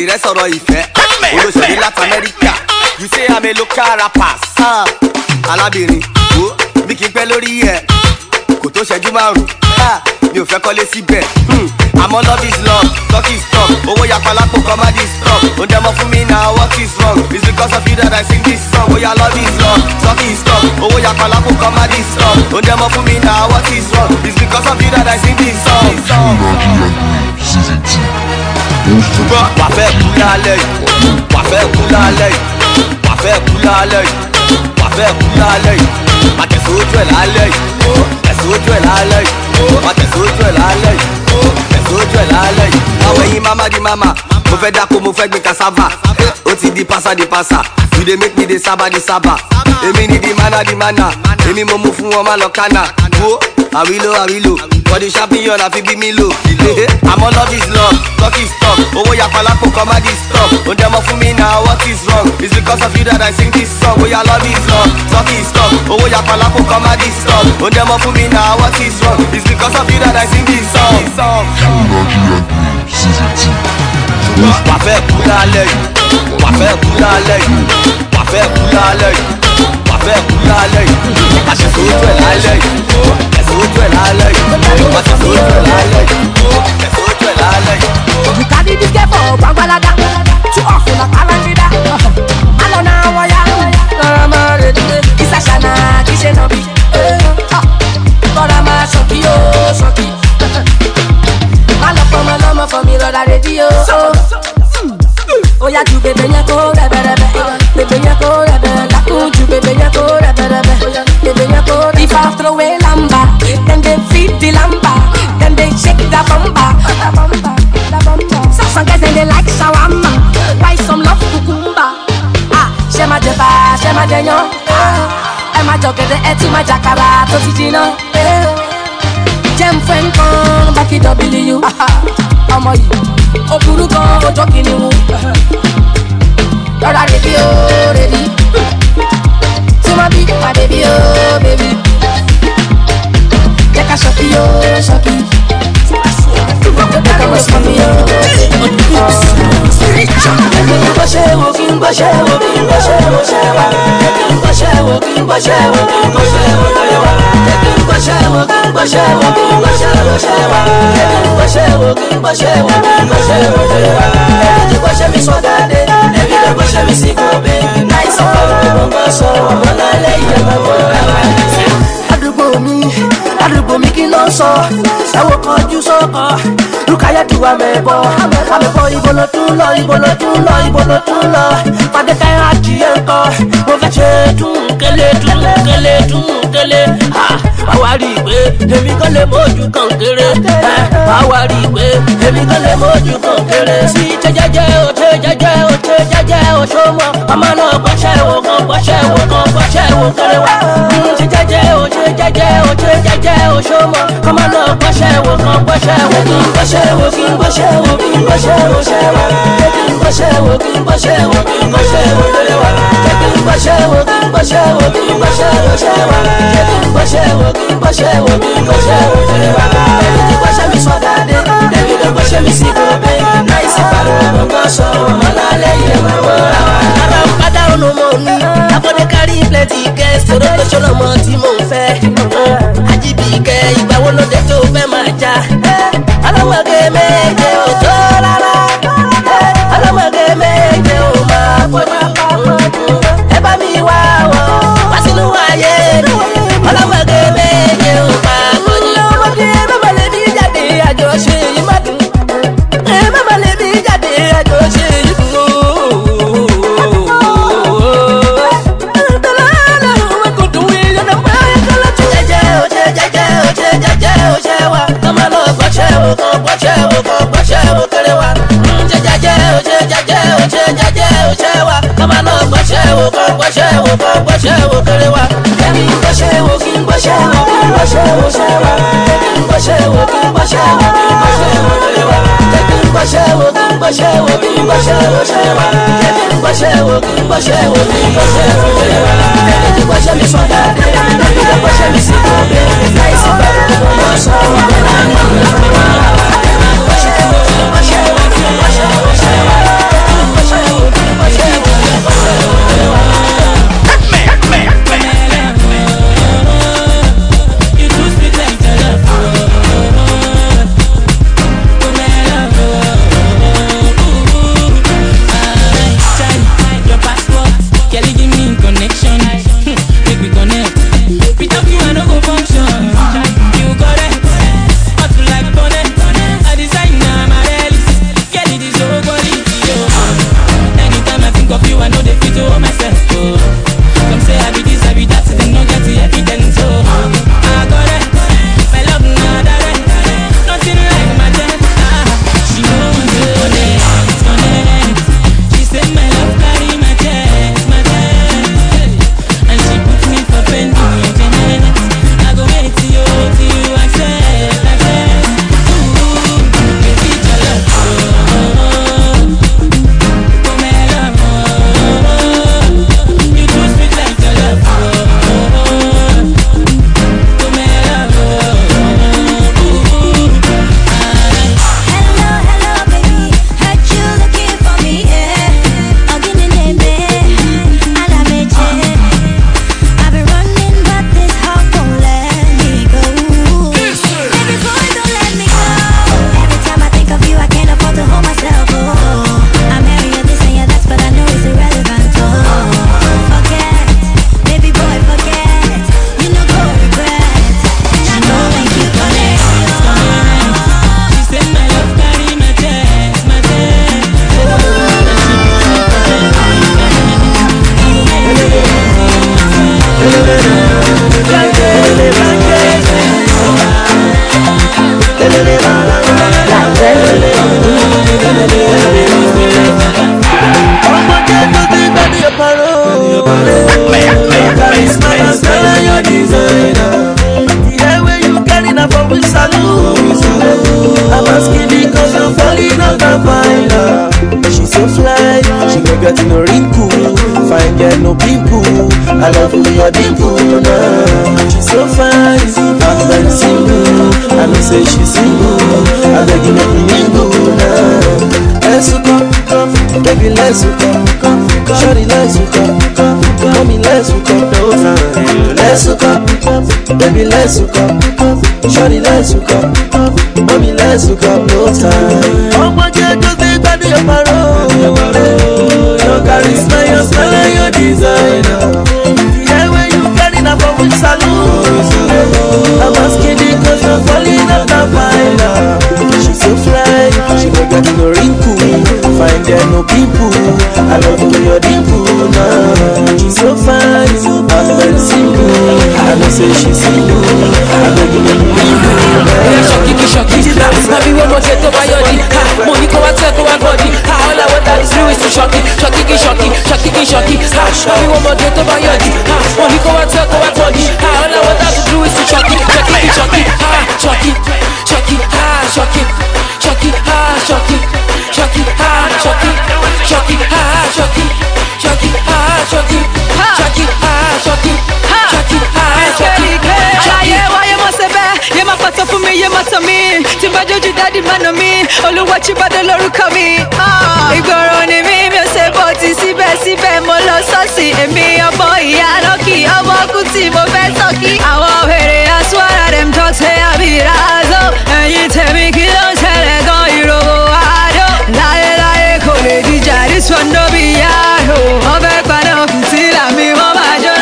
rẹ̀ sọ̀rọ̀ ìfẹ́ olóṣèlú láti Amẹ́ríkà. You say I'm a local rapper. Alábìrin wo bí kí n pẹ́ lórí ẹ̀ kò tó ṣẹ́jú márùn-ún mi ò fẹ́ kọ́lé síbẹ̀. Àmọ́ love is love, talk is talk. Owó yapa lápò kan má di stop. Ó dẹ́ mọ́ fún mi now, what is wrong? It's because of you that I sing this song. Oya love is love, talk is talk. Owó yapa lápò kan má di stop. Ó dẹ́ mọ́ fún mi now, what is wrong? It's because of you that I sing this song. Ṣùgbọ́n wà fẹ́ kú lálẹ́ yìí, wà fẹ́ kú lálẹ́ yìí, wà fẹ́ kú lálẹ́ yìí, wà fẹ́ kú lálẹ́ yìí. Má tẹ̀sí ojú ẹ̀ lálẹ́ yìí, tẹ̀sí ojú ẹ̀ lálẹ́ yìí, má tẹ̀sí ojú ẹ̀ lálẹ́ yìí, tẹ̀sí ojú ẹ̀ lálẹ́ yìí. Àwọn ẹyin mama di mama, mo fẹ́ dáko mo fẹ́ gbin cassava, ó ti di pasa di pasa. You dey make me dey saba di saba. Èmi ni di mana di mana, èmi mo mú fún wọn má lọ kánà. Wo àwílò àwílò, for the champion àfi bí mi lò. Àmọ́ love is love, talk is talk. Owó yapa lápò kan má di stop. Ó dẹ́ mọ́ fún mi now, what is wrong? It's because of you that I sing this song. Oya love is love, talk is talk. Owó yapa lápò kan má di stop. Ó dẹ́ mọ́ fún mi now, what is wrong? It's because of you that I sing this song. Wà fẹ́ kú lálẹ́ yìí, wà fẹ́ kú lálẹ́ yìí, wà fẹ́ kú lálẹ́ yìí, wà fẹ́ kú lálẹ́ yìí. Má ṣe sójú ẹ̀ lálẹ́ yìí, ẹ̀sùn ojú ẹ̀ lálẹ́ yìí, má ṣe sójú ẹ̀ lálẹ́ yìí, ẹ̀sùn ojú ẹ̀ lálẹ́ yìí. You carry this girl for Bangbalada, too awful like Alandida. Alo na waya, Rama ready, Isa Shana, Kishenobi. Korama shoki yo, shoki. Malo for my lama for me, Lord, I ready yo. Oh yeah, you baby, you go rebe rebe, baby you go rebe, la you baby you go rebe rebe, baby you go. If I throw away lamba, then they feed the lamba, then they shake the bamba, the bamba, the bamba. Some guys they like shawarma, why some love cucumber? Ah, shema jeba, shema jenyo, eh, ma jogede eti ma jakara to tijino, eh. Jem friend con back it up you, ọmọ yìí. Oburu gan ojo kini mu. Lọ́dà ready oh ready. Tí ma bí my baby oh baby. Jẹ́ ká ṣọ́kì oh ṣọ́kì. Jẹ́ ká mọ̀ sí mi oh baby. Kí n bọ́ ṣe wo kí n bọ́ ṣe wo kí n bọ́ ṣe wo ṣe wa. Kí n bọ́ ṣe wo kí n bọ́ ṣe wo kí n bọ́ ṣe wo lórí wa. Kí n bọ́ ṣe wo kí n bọ́ ṣe wo kí n bọ́ ṣe wo ṣe wa. Kí n bọ́ ṣe wo kí n bọ́ ṣe wo kí n bọ́ ṣe wo lórí wa. Kí n bọ́ ṣe mi sọ́gàdé, ẹbí ló bọ́ ṣe mi sí kòbé. Náìsí ọ̀rọ̀ ló ń bọ́ sọ ọmọ lálẹ́ yìí ọmọ bọ̀ rárá. Àdúgbò mi, àdúgbò mi kí ló ń sọ? Ẹ̀wọ̀ kọjú sọ́kọ̀, Rúkàyà tù àmẹ́bọ̀. Àmẹ́bọ̀ ibo ló tún lọ, ibo ló tún lọ, ibo ló tún lọ. Pàdé káyọ̀ àjíyẹ̀ ńkọ́, mo fẹ́ ṣe tún kélé tún kélé tún kélé. Àwa rí i pé èmi kò lè mójú kan kéré. Àwa rí i pé èmi kò lè mójú kan kéré. Sí jẹ́jẹ́jẹ́ o ṣe jẹ́jẹ́ o ṣe jẹ́jẹ́ o ṣó mọ̀. Ọmọ náà gbọ́ṣẹ́ wo kan gbọ́ṣẹ́ wo kan gbọ́ṣẹ́ wo kéré wá. Ṣe jẹ́jẹ́ o ṣe jẹ́jẹ́ o ṣe jẹ́jẹ́ o ṣó mọ̀. Ọmọ náà gbọ́ṣẹ́ wo kan gbọ́ṣẹ́ wo kan gbọ́ṣẹ́ wo kí n gbọ́ṣẹ́ wo kí n gbọ́ṣẹ́ wo ṣẹ́ wá. Kí n gbọ́ṣẹ́ wo kí n gbọ́ṣẹ́ wo kí n gbọ́ṣẹ́ wo kéré wá. Kí n gbọ́ṣẹ́ wo kí n gbọ́ṣẹ́ wo kí n gbọ́ṣẹ́ wo ṣẹ́ wá. Kí n gbọ́ṣẹ́ wo kí n gbọ́ṣẹ́ wo kí n gbọ́ṣẹ́ wo kéré wá. Kí n gbọ́ṣẹ́ mi sọ́gàdé, ẹbí ló gbọ́ṣẹ́ mi sí kòbé. Náìsí ọ̀rọ̀ ló ń bọ́ sọ ọmọ lálẹ́ yìí ọmọ bọ̀ rárá. Ara ń padà ọ̀nà mọ̀ ní, àbọ̀dé kárí plenty guest, torí pé ṣọlọ́ mọ tí mò ń fẹ́. Àjíbìkẹ́ ìgbà wo ló dé tó fẹ́ máa já? Ọlọ́mọge méje ò tó rárá, ọlọ́mọge méje ò máa pọ̀jù. Ẹ bá mi wá wọ̀ wá sínú ayé mi, ọlọ́mọge méje ò máa pọ̀jù. Ọlọ́mọge bàbá lè bí jáde àjọ ṣe yìí má dùn. Bàbá lè bí jáde àjọ ṣe yìí dùn. Jẹ́jẹ́ o ṣe jẹ́jẹ́ o ṣe jẹ́jẹ́ o ṣe wá. Kọ́mọ lọ gbọ́ṣẹ́ wo kan gbọ́ṣẹ́ wo kan gbọ́ṣẹ́ wo kéré wá. Ṣe jẹ́jẹ́ o ṣe jẹ́jẹ́ o ṣe jẹ́jẹ́ o ṣe wá. Kọ́mọ lọ gbọ́ṣẹ́ wo kan gbọ́ṣẹ́ wo kan gbọ́ṣẹ́ wo kéré wá. Kí n gbọ́ṣẹ́ wo kí n gbọ́ṣẹ́ wo kí n gbọ́ṣẹ́ wo ṣe wá. Kí n gbọ́ṣẹ́ wo kí n gbọ́ṣẹ́ wo kí n gbọ́ṣẹ́ wo kéré wá. Kí n gbọ́ṣẹ́ wo kí n gbọ́ṣẹ́ wo kí n gbọ́ṣẹ́ wo ṣe wá. Kí n gbọ́ṣẹ́ wo kí n gbọ́ṣẹ́ wo kí n gbọ́ṣẹ́ wo kéré wá. Kí n gbọ́ṣẹ́ mi sọ́gàdé, ẹbí ló gbọ́ṣẹ́ mi sí kòbé. Náìsí ọ̀rọ̀ ló ń bọ́ sọ ọmọ lálẹ́ yìí ọmọ bọ̀ rárá. so fly, she no get no wrinkle. Fine girl, no pimple. I love you, your dimple. Nah. She's so fine, I'm very single. I know say she's single. I beg you make me mingle. Nah. Let's hook up, baby, let's hook up. Shorty, let's hook up. Mommy, let's hook up. No time. Let's hook up, baby, let's hook up. Shorty, let's hook up. Mommy, let's hook up. No time. Oh my God, just think about your parole. Your charisma, your style, and your designer. Yeah, when you carry up from which saloon? I'm asking because you're falling off the fire. She's so fly, she don't get no wrinkle. Find there no people. I love you, your dimple. Nah. She's so fine, I'm very single. I know say she's single. I beg you make me mingle. Shocky, shocky, baby, one more get over your dick. Money come and take over body. All I want that is do is to shocky, shocky, shocky, shocky, shocky. Baby, one more get over your dick. Money come and take over body. All I want that to do is to shocky, shocky, shocky, shocky, shocky, shocky, shocky, shocky, shocky, shocky, shocky, shocky, shocky, shocky, shocky, shocky, shocky, shocky. Yeah, my father for me, yeah, my tummy. Timbajo, daddy, man of me. All what you better look at me. Ah, if you're on me, you say, but it's si best, si best, molo saucy. And me, a boy, yeah, lucky. I'm a good team of Besoki. I want to I swear them talks, say, I'll be razo. And you tell me, kill on Telegon, you know, I don't lie, lie, call it, this one, no be yahoo. I'm back, but I'm still at me, mama,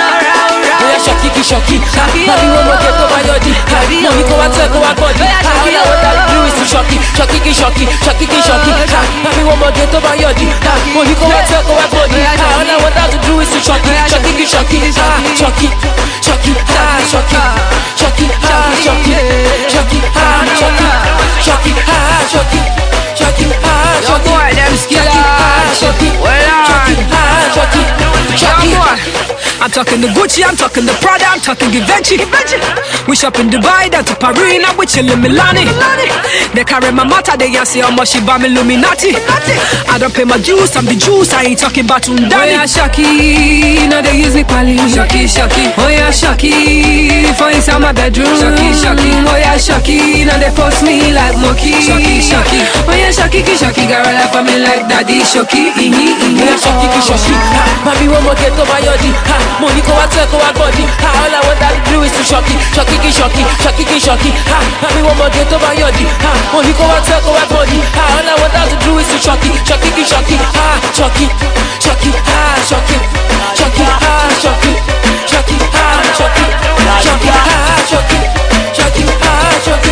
Shocky, shocky, shocky. Baby, one more get over your dick. Money come and take over body. All I want that do is to shocky, shocky, shocky, shocky, shocky. Baby, one more get over your dick. Money come and take over body. All I want that to do is to shocky, shocky, shocky, shocky, shocky, shocky, shocky, shocky, shocky, shocky, shocky, shocky, shocky, shocky. Yo, boy, them skillers. Well on. Shocky, shocky, shocky. I'm talking the Gucci, I'm talking the Prada, I'm talking Givenchy. We shop in Dubai, down to Paris, now we chill in Milani. They carry my mata, they see how much she buy me Illuminati. I don't pay my dues, I'm the juice, I ain't talking about Undani. Oh yeah, Shocky, now they use me pali. Shocky, Shocky, oh yeah, Shocky, for inside my bedroom. Shocky, Shocky, oh yeah, Shocky, now they post me like monkey. Shocky, Shocky, oh yeah, Shocky, Shocky, girl, I for me like daddy. Shocky, ihi, ihi, Shocky, Shocky, baby, one more get over your dick. Money come and take over body. All I want that to do is to shocky, shocky, shocky, shocky, shocky. Baby, one more get over your dick. Money come and take over body. All I want that to do is to shocky, shocky, shocky, shocky, shocky, shocky, shocky, shocky, shocky, shocky, shocky, shocky, shocky, shocky, shocky,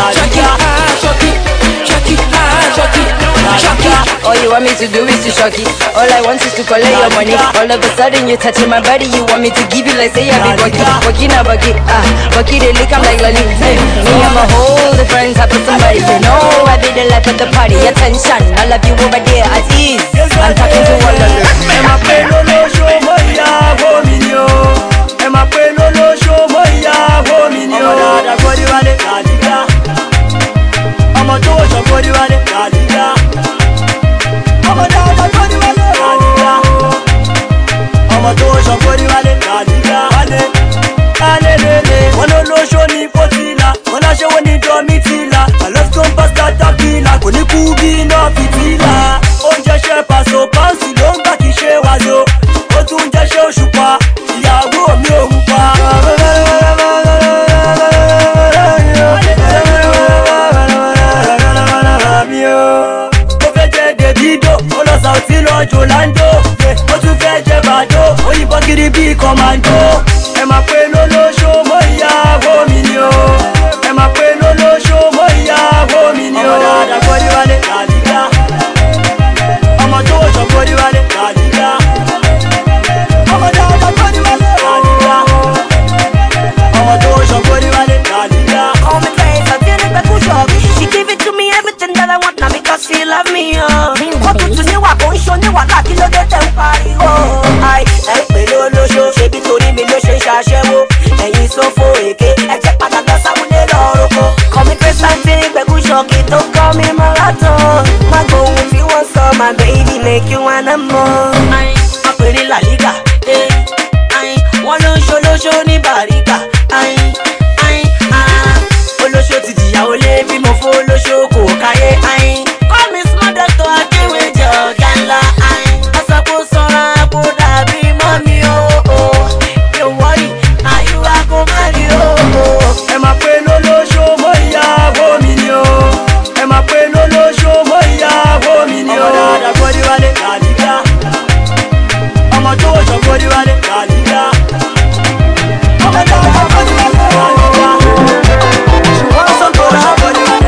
shocky, shocky, shocky, shocky. All you want me to do is to shock you. All I want is to collect your money. All of a sudden you touching my body. You want me to give you like say I be bucky. Bucky na bucky. Ah, bucky they lick I'm like lolly. Hey, me I'm a whole different type of somebody. You know I be the life of the party. Attention, I love you over there at ease. I'm talking to all of them. Emma Peno no show moya hominio. Emma Peno no show moya hominio. Omo da kodi wale kadiga. Omo to show kodi wale kadiga. Omo da da kodi wale kadiga. Omo to show kodi wale kadiga. Wale, ale le le. Wono no show ni potila. Wona show ni domitila. Let's come past that tapila. Koni kubi no fitila. Onje she paso pansi ló ń gbà kí ṣe wàzó. Ó tún jẹ́ ṣé òṣùpá. Ìyàwó mi ò ń pa. Ó fẹ́ jẹ Davido, ó lọ Sauti lọ Jolando. Ó tún fẹ́ jẹ Bado, ó yìnbọn kiri bí kọ́mándó. Ẹ máa pé lólóṣó mọ́ ìyàwó mi ni o. Ẹ máa pé lólóṣó Panama. Ayin, wọ́n pè ní La Liga. Ayin, wọ́n ló ń ṣolóṣó ní Bàríkà. Ayin, ayin, ah. Olóṣó ti jìyàwó lé bí mo fó olóṣó kò káyé. Ayin, call me small doctor Akéwéjẹ ọ̀gá ńlá. Ayin, ọ̀sàpò sanra kó dàbí mọ́mí o. Yóò wọ́ọ̀yì, àyùwá kò má rí o. Ẹ máa pé lólóṣó mọ́ ìyàwó mi ni o. Ẹ máa pé lólóṣó mọ́ ìyàwó mi ni o. Ọmọ dáadáa gbọ́dí wálé. Làlígá. Ọmọ tó wọ̀ṣọ̀ gbọ́dí wálé. Làlígá. Ọmọ dáadáa gbọ́dí wálé. Làlígá. Ṣùgbọ́n sọ́kò rà gbọ́dí wálé.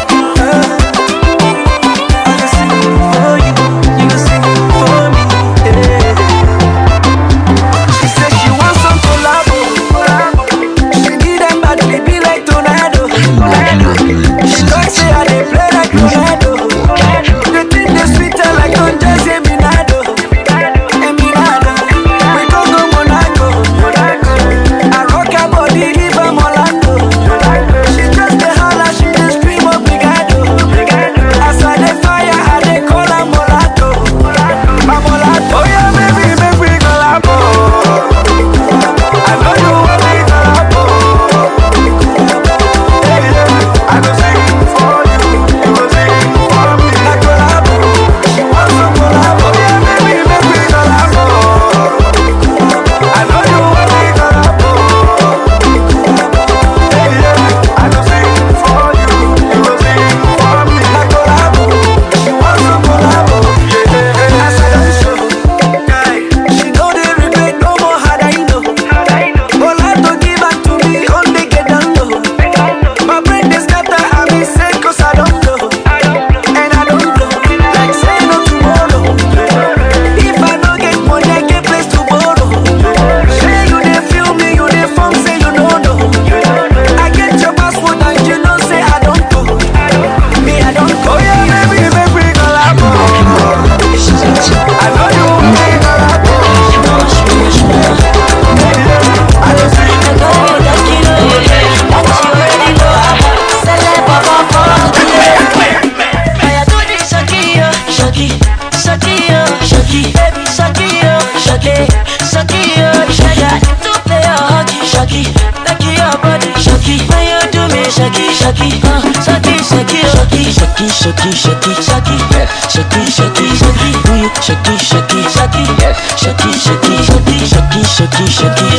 Shaki, shaki, shaki, shaki, shaki, shaki, do you shaki, shaki, shaki, shaki, shaki, shaki, shaki, shaki, shaki,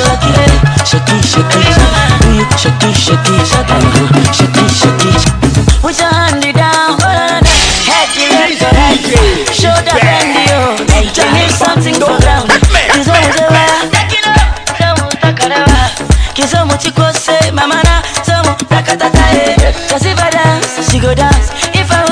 shaki, shaki, shaki, do you shaki, shaki, shaki, shaki, shaki. Put your hand down, head to left to right, shoulder bend yo. Tell me something for ground. Kizo muzewa, somu takarawa. Kizo muchikose, mama na somu takatatae. Cause if I dance, she go dance. If I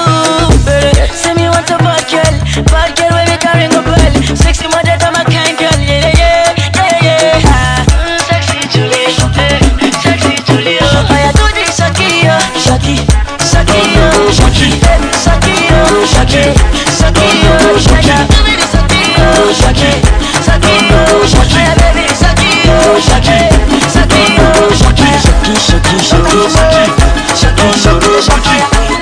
say me want a bad girl, bad girl when me carrying a bell. Sexy mother, I'm a kind girl, yeah, yeah, yeah, yeah, yeah. Mm, sexy Julie, sexy Julie. Oh, I do this, Shaki, Shaki, Shaki, Shaki, Shaki, Shaki, Shaki, Shaki. Do me this, Shaki, Shaki, Shaki, Shaki, baby, Shaki, Shaki, Shaki, Shaki, Shaki, Shaki, Shaki, Shaki, Shaki, Shaki.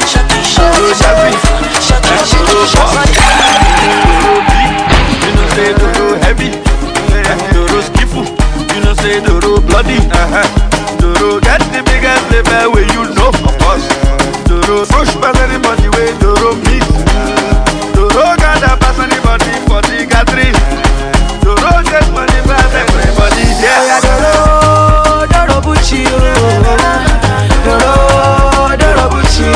Bloody, uh-huh. Doro get the biggest flavor where you know, of course. Doro push past anybody where Doro meet. Doro got a pass anybody for the gathering. Doro get money pass everybody. Yeah, Doro, Doro Bucci, Doro, Doro Bucci,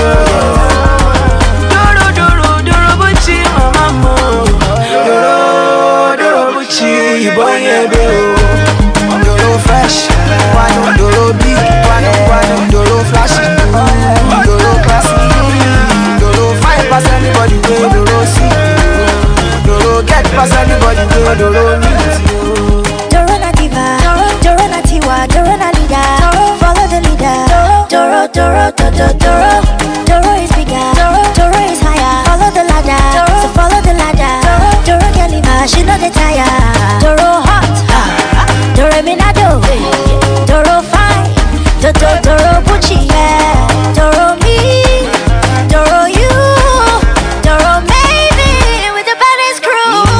Doro, Doro, Doro Bucci, mama, Doro, Doro Bucci, boy, yeah, fresh, one Doro big, one one Doro flashy, Doro classy, Doro fine pass anybody way Doro see, Doro get pass anybody way Doro meet. Doro na diva, Doro na tiwa, Doro na leader, follow the leader. Doro, Doro, Doro, Doro, Doro is bigger, Doro is higher, follow the ladder, so follow the ladder. Doro can't leave her, she know the tire. Doro hot. Doro Minado, Doro fine, Doro Doro Bucci, yeah. Doro me, Doro you, Doro maybe with the baddest crew.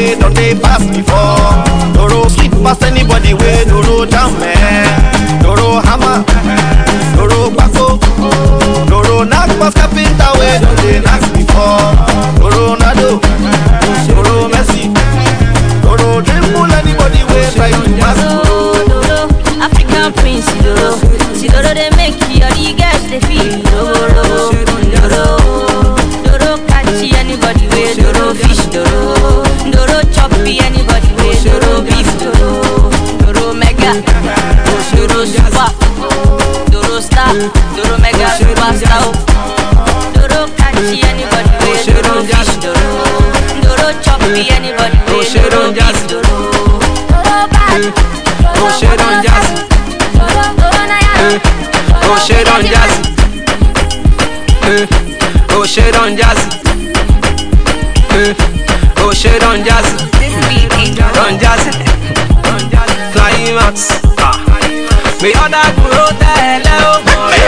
way don't they pass before. Doro sweet past anybody way. Doro jam man, Doro hammer, Doro bako, Doro knock past carpenter way don't they knock before. Doro nado, Doro Messi, Doro dribble anybody way try to pass. Doro, African prince, Doro, see Doro they make you all the girls they feel. Doro, Doro, Doro catch anybody way. Doro fish, Doro, Doro choppy anybody way. Doro beef, Doro, Doro mega, Doro super, Doro star, Doro mega superstar. Doro catch anybody way. Doro fish, Doro, Doro choppy anybody way. Doro beef, Doro, Doro bad, Go shade on jazz. Go shade on jazz. Go shade on jazz. Go shade on jazz. Run jazz. Climax. Me other guru hello.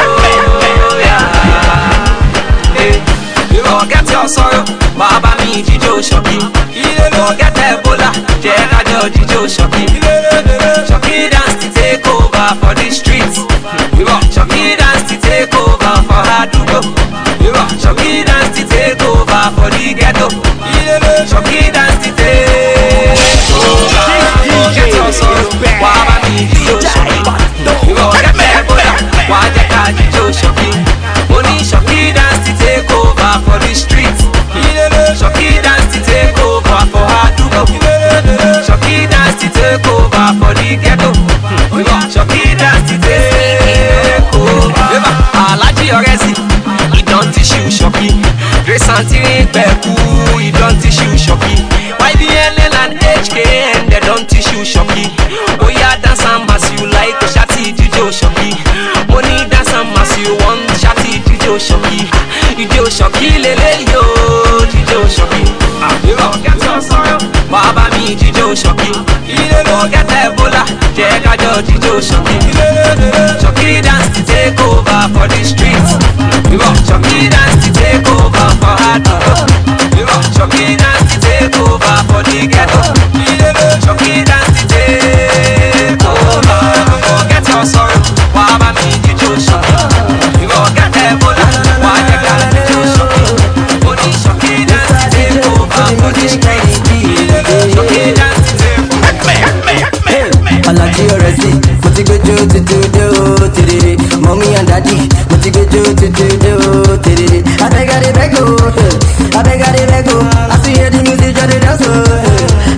Forget your sorrow, Baba mi jijo shoki. Forget Ebola, Jera jo jijo shoki. Shoki dance to take over for the streets. Shoki dance to take over for Hadugo. Shoki dance to take over for the ghetto. Shoki dance to take over. Forget your sorrow, Baba mi jijo shoki. Forget Ebola, Jera jijo shoki. Only Shoki dance to take over for the streets. Shoki dance to take over for Hadugo. Shoki dance to take over for the ghetto. Shoki dance to take over. Alaji Orezi, he don't tissue Shoki. Grace Antiri Beku, he don't tissue Shoki. Y B N L and H K N, they don't tissue Shoki. Oh yeah, dance and mass you like a shati Jijo Shoki. Money dance and mass you want shati Jijo Shoki. Jijo Shoki lele yo, Jijo Shoki. Forget your sorrow, Baba mi Jijo Shoki. Forget Ebola, Jega jo Jijo Shoki. Shoki dance to take over for the streets. Shoki dance to take over for Hadugo. Shoki dance to take over for the ghetto. Shoki dance to take over. Forget your sorrow, Baba mi Jijo Shoki. Forget Ebola, Jega Jijo Shoki. Only Shoki dance to take over for the streets. Shoki dance to take over. Alaji Orezi, mo ti gbẹjọ tutudu tèrèrè. Mommy and daddy, mo ti gbẹjọ tutudu tèrèrè. Abeg I dey beg o, abeg I dey beg o. As you hear the music, just dey dance o.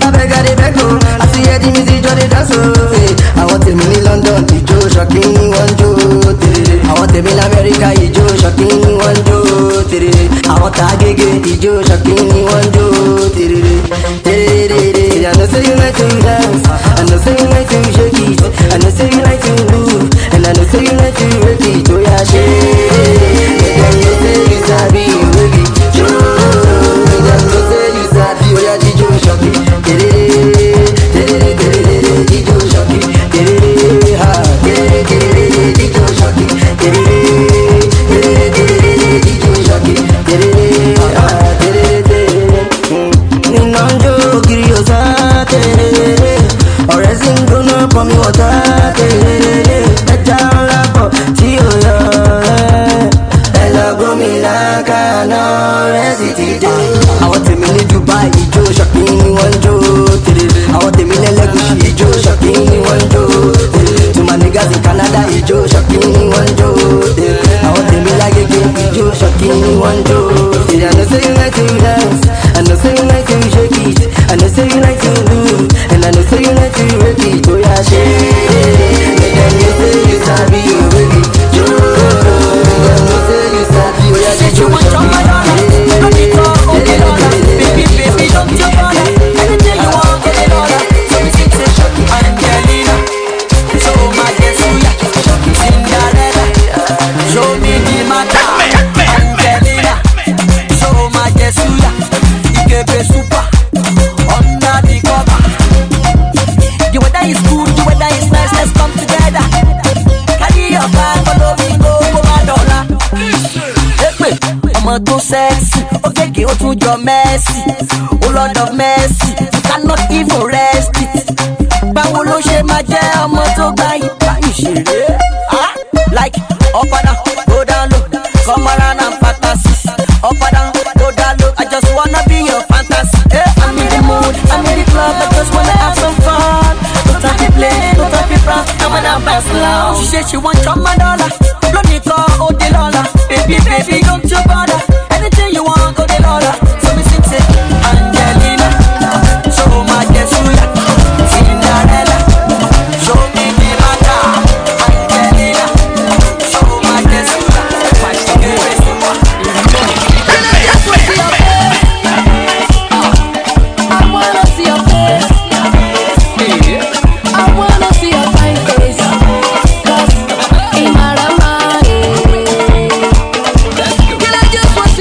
Again, oh, to your mercy, oh Lord of mercy, you cannot even rest it. Báwo ló ṣe máa jẹ́ ọmọ tó gbá ìgbà ìṣeré? Like up and down, go down low, come around and fantasy. Up and down, go down low, I just wanna be your fantasy. Hey, I'm in the mood, I'm in the club, I just wanna have some fun. No time to play, no time to prance, I'm gonna pass loud. She said she want chop my dollar, blow me call, oh the lola. Baby, baby, don't you bother, anything you want, go the lola. So me sing say, Angelina, show my Jesuya, Cinderella, show me the matter. Angelina, show my Jesuya, my Cinderella. I wanna see your face. I wanna see your fine face. Cause in my mind, girl, I just want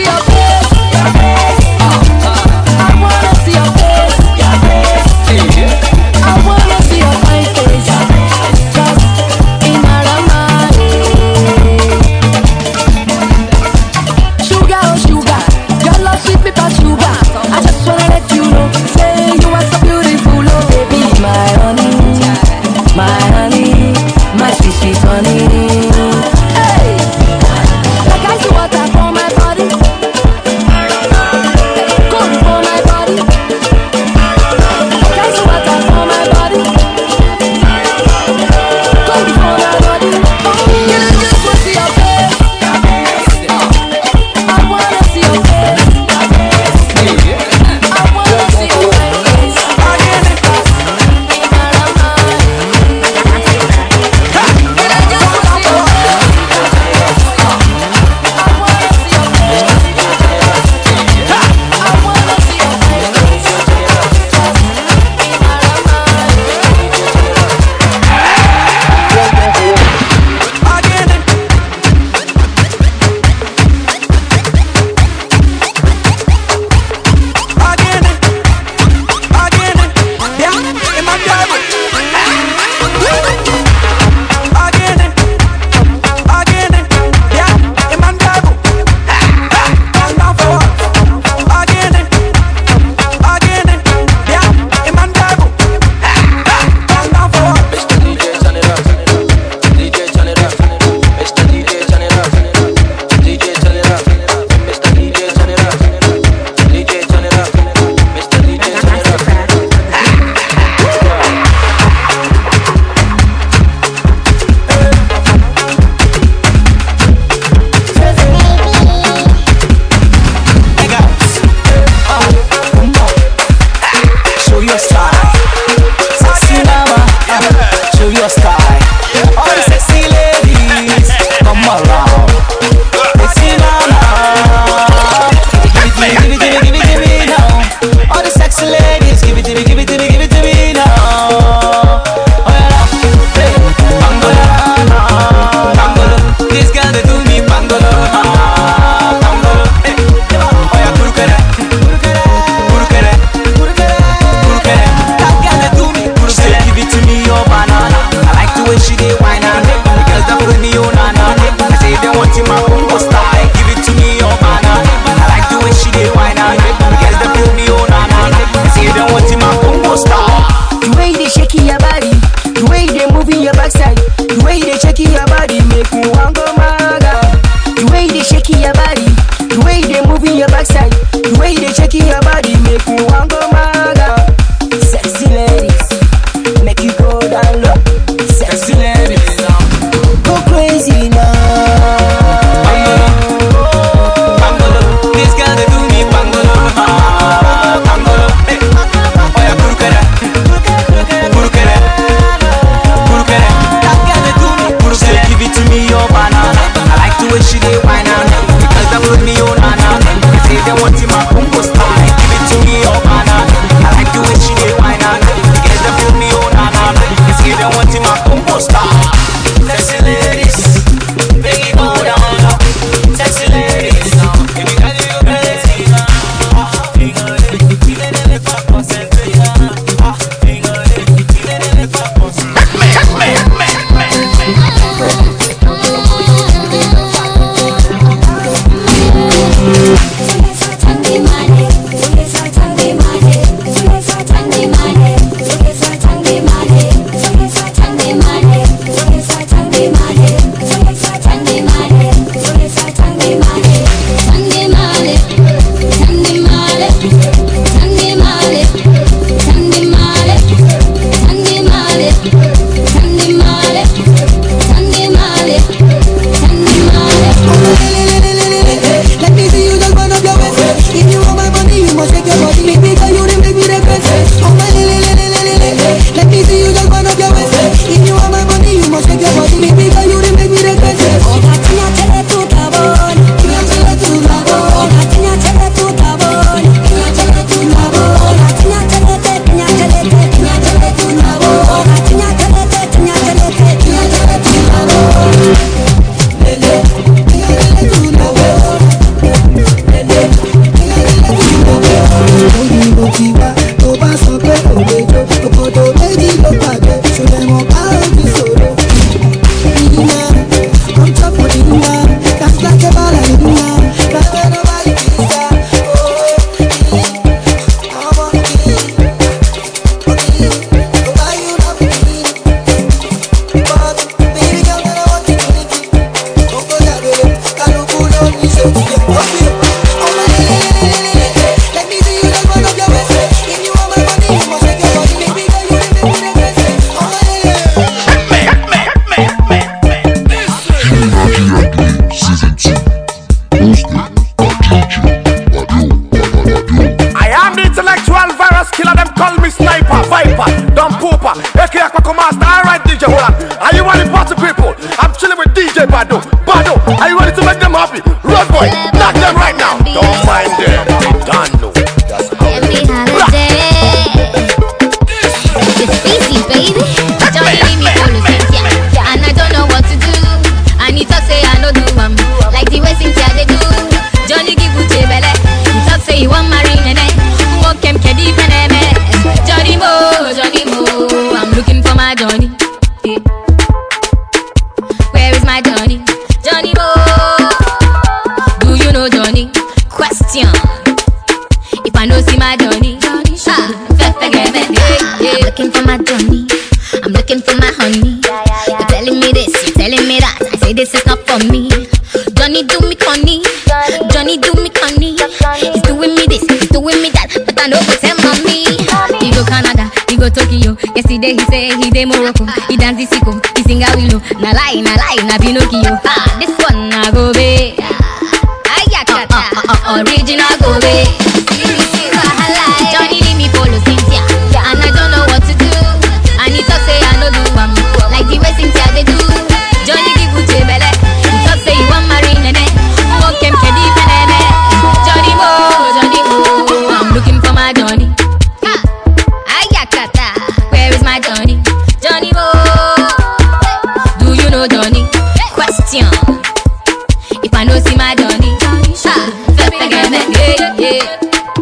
me Sniper, Viper, Dumb Pooper, A K Aquaco Master. Alright, D J, hold on. Are you ready, party people? I'm chilling with D J Bado. Bado, are you ready to make them happy? Road boy, knock them right now. Don't mind them. Don't know. Every holiday, it's easy, baby. Don't leave me for Cynthia, and I don't know what to do. I need to say I know do um, like the way Cynthia they do. Johnny give you belle, he talk say he want marry nene. Walk him kedi peneme. Johnny Mo, Johnny Mo, I'm looking for my Johnny. Yeah. Where is my Johnny? Johnny Mo, do you know Johnny? Question. If I know see my Johnny, Johnny, ah, yeah, yeah. I'm looking for my Johnny. I'm looking for my honey. You're telling me this, you're telling me that. I say this is not for me. Johnny do me conny, Johnny do me conny. He's doing me this, he's doing me that, but I know go tell mommy. He go Canada, he go Tokyo. Yesterday he say he dey Morocco. He dance the sicko, he sing a willow. Na lie, na lie, na Pinocchio. Ah, this one na go be. Ayakata, original go be. Johnny leave me follow Cynthia, and I don't know what to do. I need to say I know do um, like the way Cynthia they do. Johnny give you belle, he talk say he want marry nene. Walk him kedi peneme. Johnny Mo, Johnny Mo, I'm looking for my Johnny. Ayakata, where is my Johnny? Johnny Mo, do you know Johnny? Question. If I know see my Johnny, ah, yeah, yeah.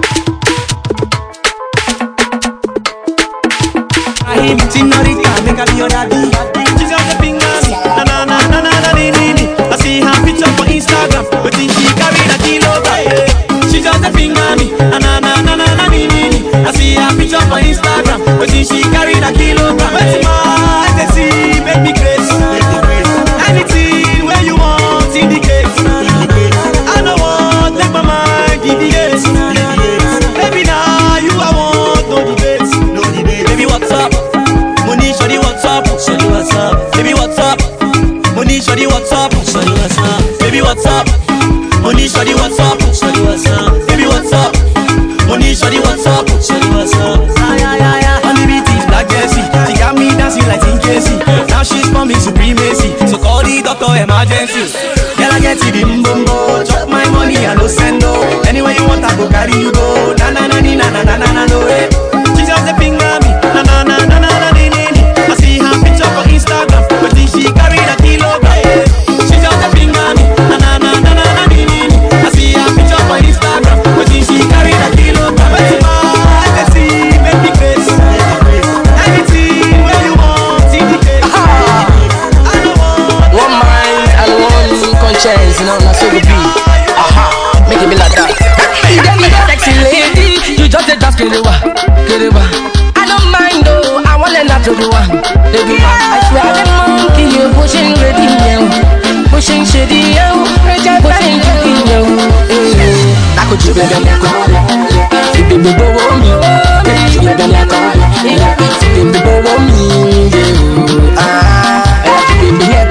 Senorita, make a be your daddy. She's on the fingers, na na na na na na ni ni ni. I see her picture for Instagram, but then she carry a kilogram. She's on the finger me, na na na na na na ni ni ni. I see her picture for Instagram, but then she carry a kilogram. What's my eyes they see, make me crazy. Anything where you want, indicate. I don't want take my mind, deviate. Baby now you I want no debate, no debate. Baby what's up? Money, shawty, what's up? Shawty, what's up? Baby, what's up? Money, shawty, what's up? Shawty, what's up? Baby, what's up? Money, shawty, what's up? Shawty, what's up? Baby, what's up? Money, shawty, what's up? Shawty, what's up? Ay, ay, ay, ay. On the beat is Black Jessie. She got me dancing like King Casey. Now she's forming supremacy. So call the doctor emergency. Girl, I get to the mbombo. Chop my money, I no send no. Anywhere you want, I go carry you go. Na na na ni na na na na na no way. She just a finger me. Na na na na na na ni ni. I see her picture for Instagram, but then she carry a kilogram. She just a finger me. Na na na na na na ni ni. I see her picture for Instagram, but then she carry a kilogram. What's my eyes they see, make me crazy. Anything where you want, indicate. I don't want one mind and one conscience, you know, that's so good be. Aha, make it be like that. Sexy lady, you just a dance, Kerewa, Kerewa. I don't mind though, I want them not to do one, they do one. I swear the monkey, you pushing ready, yo, pushing shady, yo, pushing shady, yo. I could you better like a if you go on me, you better like a if you go on me, ah, if you be a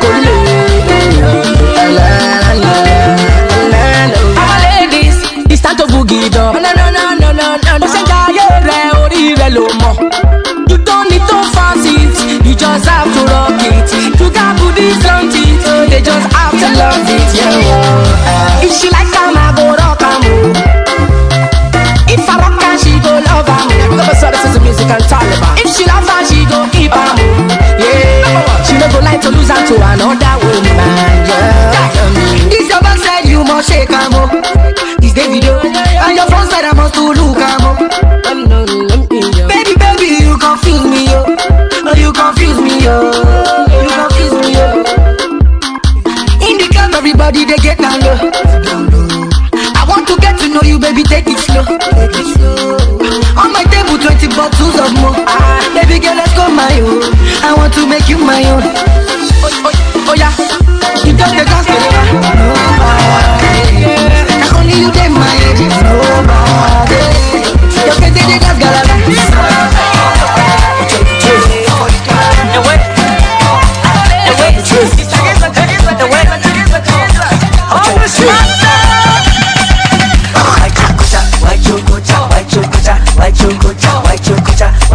our ladies, it's time to boogie down. No, no, no, no, no, no. You don't need to fancy it, you just have to rock it. You got booties on it, they just have to love it. Yeah. If she like them, I go rock am. If I rock her, she go love am. Because this is the music and Taliban. If she love her, she go keep am. Yeah. She never go like to lose her to another woman. Yeah. This your back said you must shake am up. This the video, and your front side I must to look am up. Baby, baby, you confuse me, yo. Oh, you confuse me, yo. You confuse me, yo. In the club, everybody they get down low. I want to get to know you, baby. Take it slow. Take it slow. On my table, twenty bottles of more. Ah, baby girl, let's go my own. I want to make you my own. Oh, oh, oh yeah. You just the dance, nobody. Now only you take my age, nobody. You can take the dance, girl. White chocolate, white chocolate, white chocolate, white chocolate, white chocolate.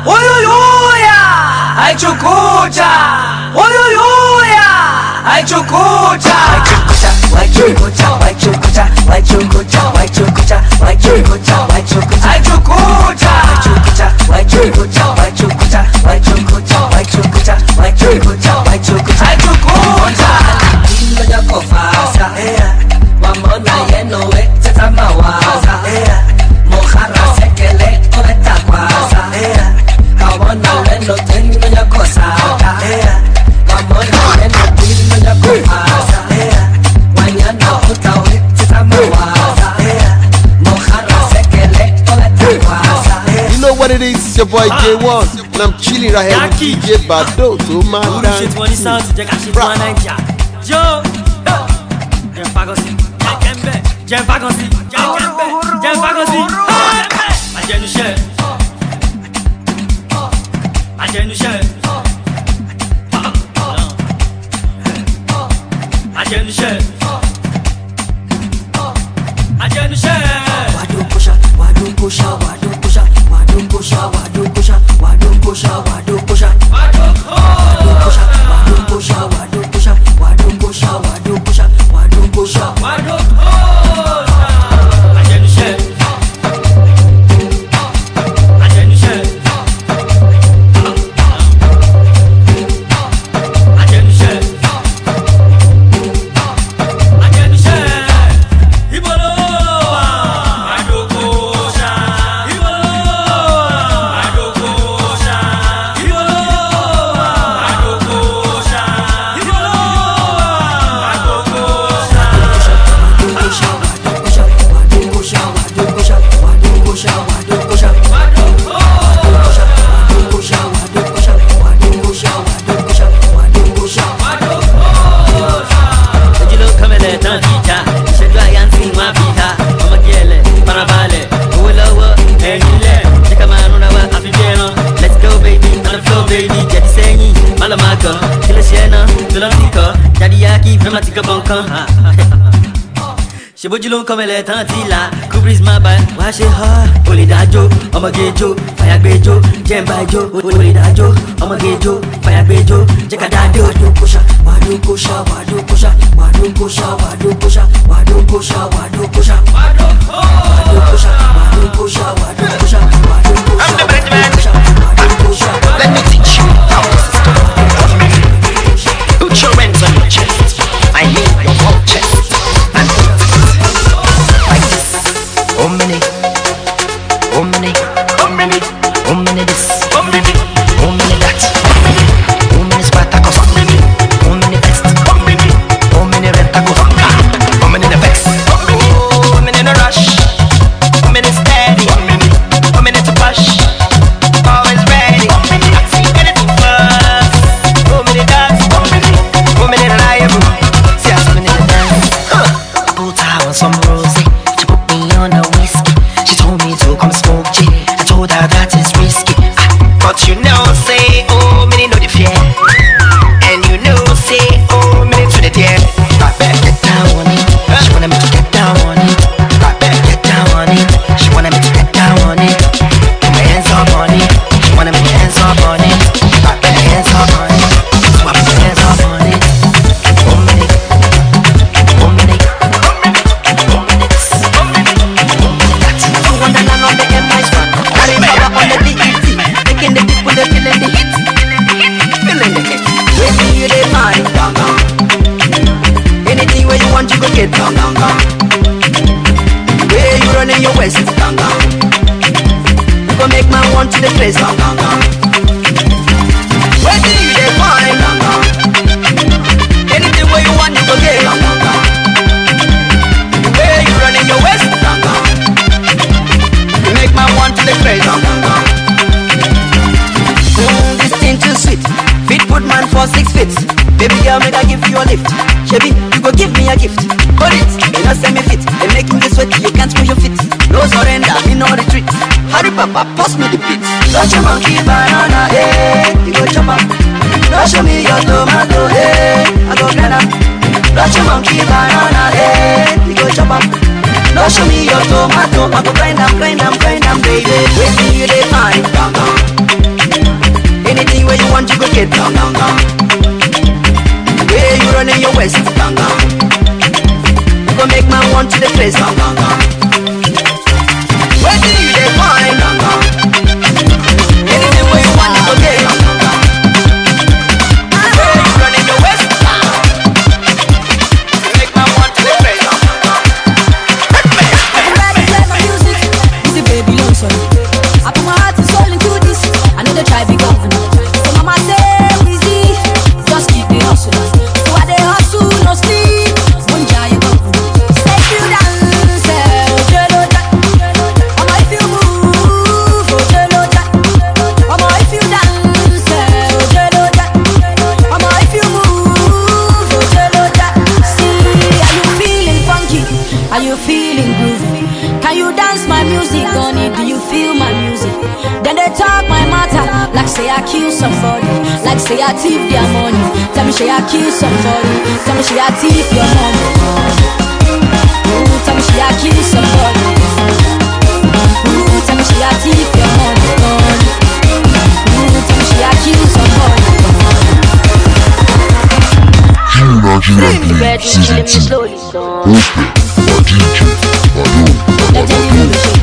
Uyuyuya, aichukucha. Uyuyuya, aichukucha. Aichukucha, aichukucha, aichukucha, aichukucha, aichukucha, aichukucha, aichukucha, aichukucha, aichukucha, aichukucha, aichukucha, aichukucha, aichukucha, aichukucha, aichukucha. Ilo yako fasa, wamona yeno we teta mawaza, mohara sekele oleta kwasa, kawona leno tendo yako saka, wamona yeno tendo yako fasa, wanyana utawe teta mawaza, mohara sekele oleta kwasa. You know what it is, it's your boy J one, and I'm chilling right here with D J Bado, so man down. Yo, Jen Fagosi, Jen Kembe, Jen Fagosi, Jen Kembe, Jen Fagosi. Ajenu she, Ajenu she, Ajenu she, Ajenu she. Wadu kusha, wadu kusha, wadu kusha, wadu kusha, wadu kusha, wadu kusha, wadu kusha, wadu kusha, wadu kusha, wadu kusha. Wadu kusha, wadu kusha, wadu kusha, wadu kusha. Ajenu she, ajenu she, ajenu she, ajenu she. Ibolo, wadu kusha, ibolo, wadu kusha, ibolo, wadu kusha, ibolo. Let's go baby, on the floor baby, jadi senyi, malam makan, kila siena, tulang tika, jadi yaki, memang tika bongkang. Shebojulong comme les tantila, couvris ma balle, wash it hard. Oli dajo, I'ma get you, fire bejo, jemba jo, oli dajo, I'ma get you, fire bejo, jeka dajo. Wadu kusha, wadu kusha, wadu kusha, wadu kusha, wadu kusha, wadu kusha, wadu kusha, wadu kusha, wadu kusha, wadu kusha, wadu kusha, wadu kusha. Let me teach you how this is done. Put your hands on your chest, I mean your whole chest. Oh many, oh many, oh many, oh many this, oh many, oh many that, oh many Spartacus, oh many, oh many best, oh many, oh many Rentacus, oh many the best, oh many in a rush, oh many steady, oh many, oh many to push, always ready, oh many, anything first, oh many dance, oh many, oh many reliable, see how many dance, huh? I put her on some rosy. On a whiskey, she told me to come smoke J. I told her that is risky, ah, but you know say, oh, many know the fear, and you know say, oh, many to the dear. Right back, get down on it. She wanted me to get down on it. Right back, get down on it. She wanted me to get down on it. Put my hands up on it. She wanted me hands up on it. Right back, hands up on it. Swap my hands up on it. Oh, many, oh, many. Anything where you want, you go get down, down, down. Where you running your waist, down, down. You go make man want to the place, down, down, down. Where do you they find, down, down. Anything where you want, you go get down, down, down. Where you running your waist, down, down. You make man want to the place, down, down, down. Mm, this thing too sweet. Fit put man for six feet. Baby girl, make I give you a lift. Chevy, you go give me a gift. Hold it, you know send me fit. They making me sweat, you can't move your feet. No surrender, me no retreat. Hurry papa, pass me the beat. Don't you monkey banana, hey, you go chop up. Don't show me your tomato, hey, I go blend up. Don't you monkey banana, hey, you go chop up. Don't show me your tomato, I go grind up, grind up, grind up, baby. Wait till you dey find, bam bam. shake it. Gong, gong, gong. Yeah, you running your waist. Gong, gong. You gon' make man want to the place. Gong, gong, gong. Where do you dey find? Gong, gong. Anything where you want, you go get. Gong, gong, gong. Yeah, you running your waist. You make man want to the place. Gong, gong, gong. Everybody play my music. This is baby long son. I put my heart and soul into this. I know they try be governor. So mama say easy, just keep the hustle. So I dey hustle, no sleep. One jar you governor. Say if you dance, oh jelo jack. Mama if you move, oh jelo jack. Mama if you dance, oh jelo jack. Mama if you move, oh jelo jack. See, are you feeling funky? Are you feeling groovy? Can you dance my music, honey? Do you feel my music? Then they talk my matter, like say I kill somebody, like say I thief their money. Tell me say I kill somebody, tell me say I thief your money. Ooh, tell me say I kill somebody. Ooh, tell me say I thief your money. Ooh, tell me say I kill somebody. True Nigerian Dream Season two. Hosted by D J Bado Bado.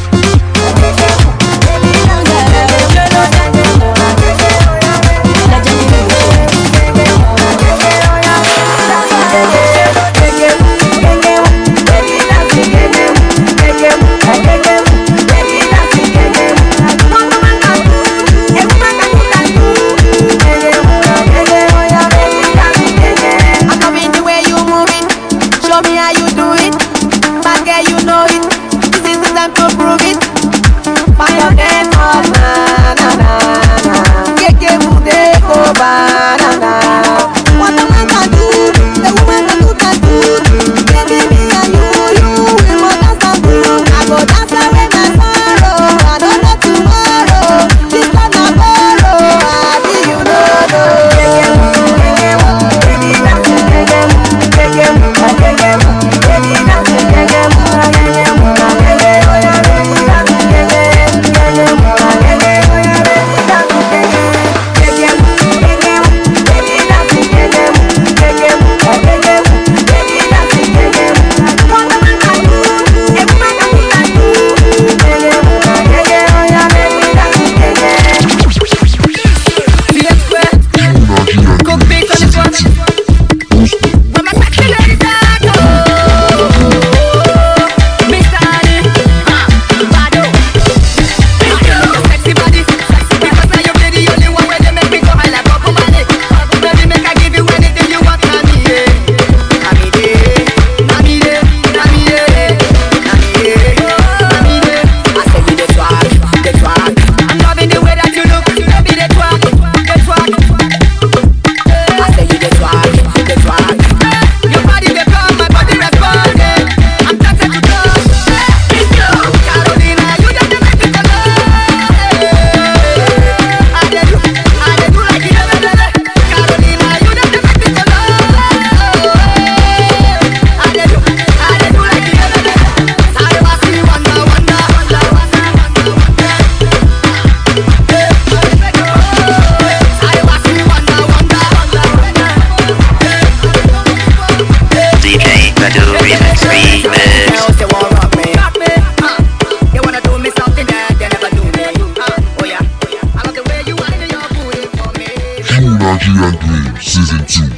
Nigerian Dream Season two.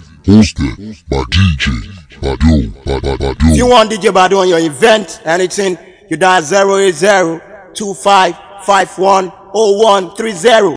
Hosted by D J Bado Bado. If you want D J Bado on your event, anything, you dial zero eight zero two five five one zero one three zero.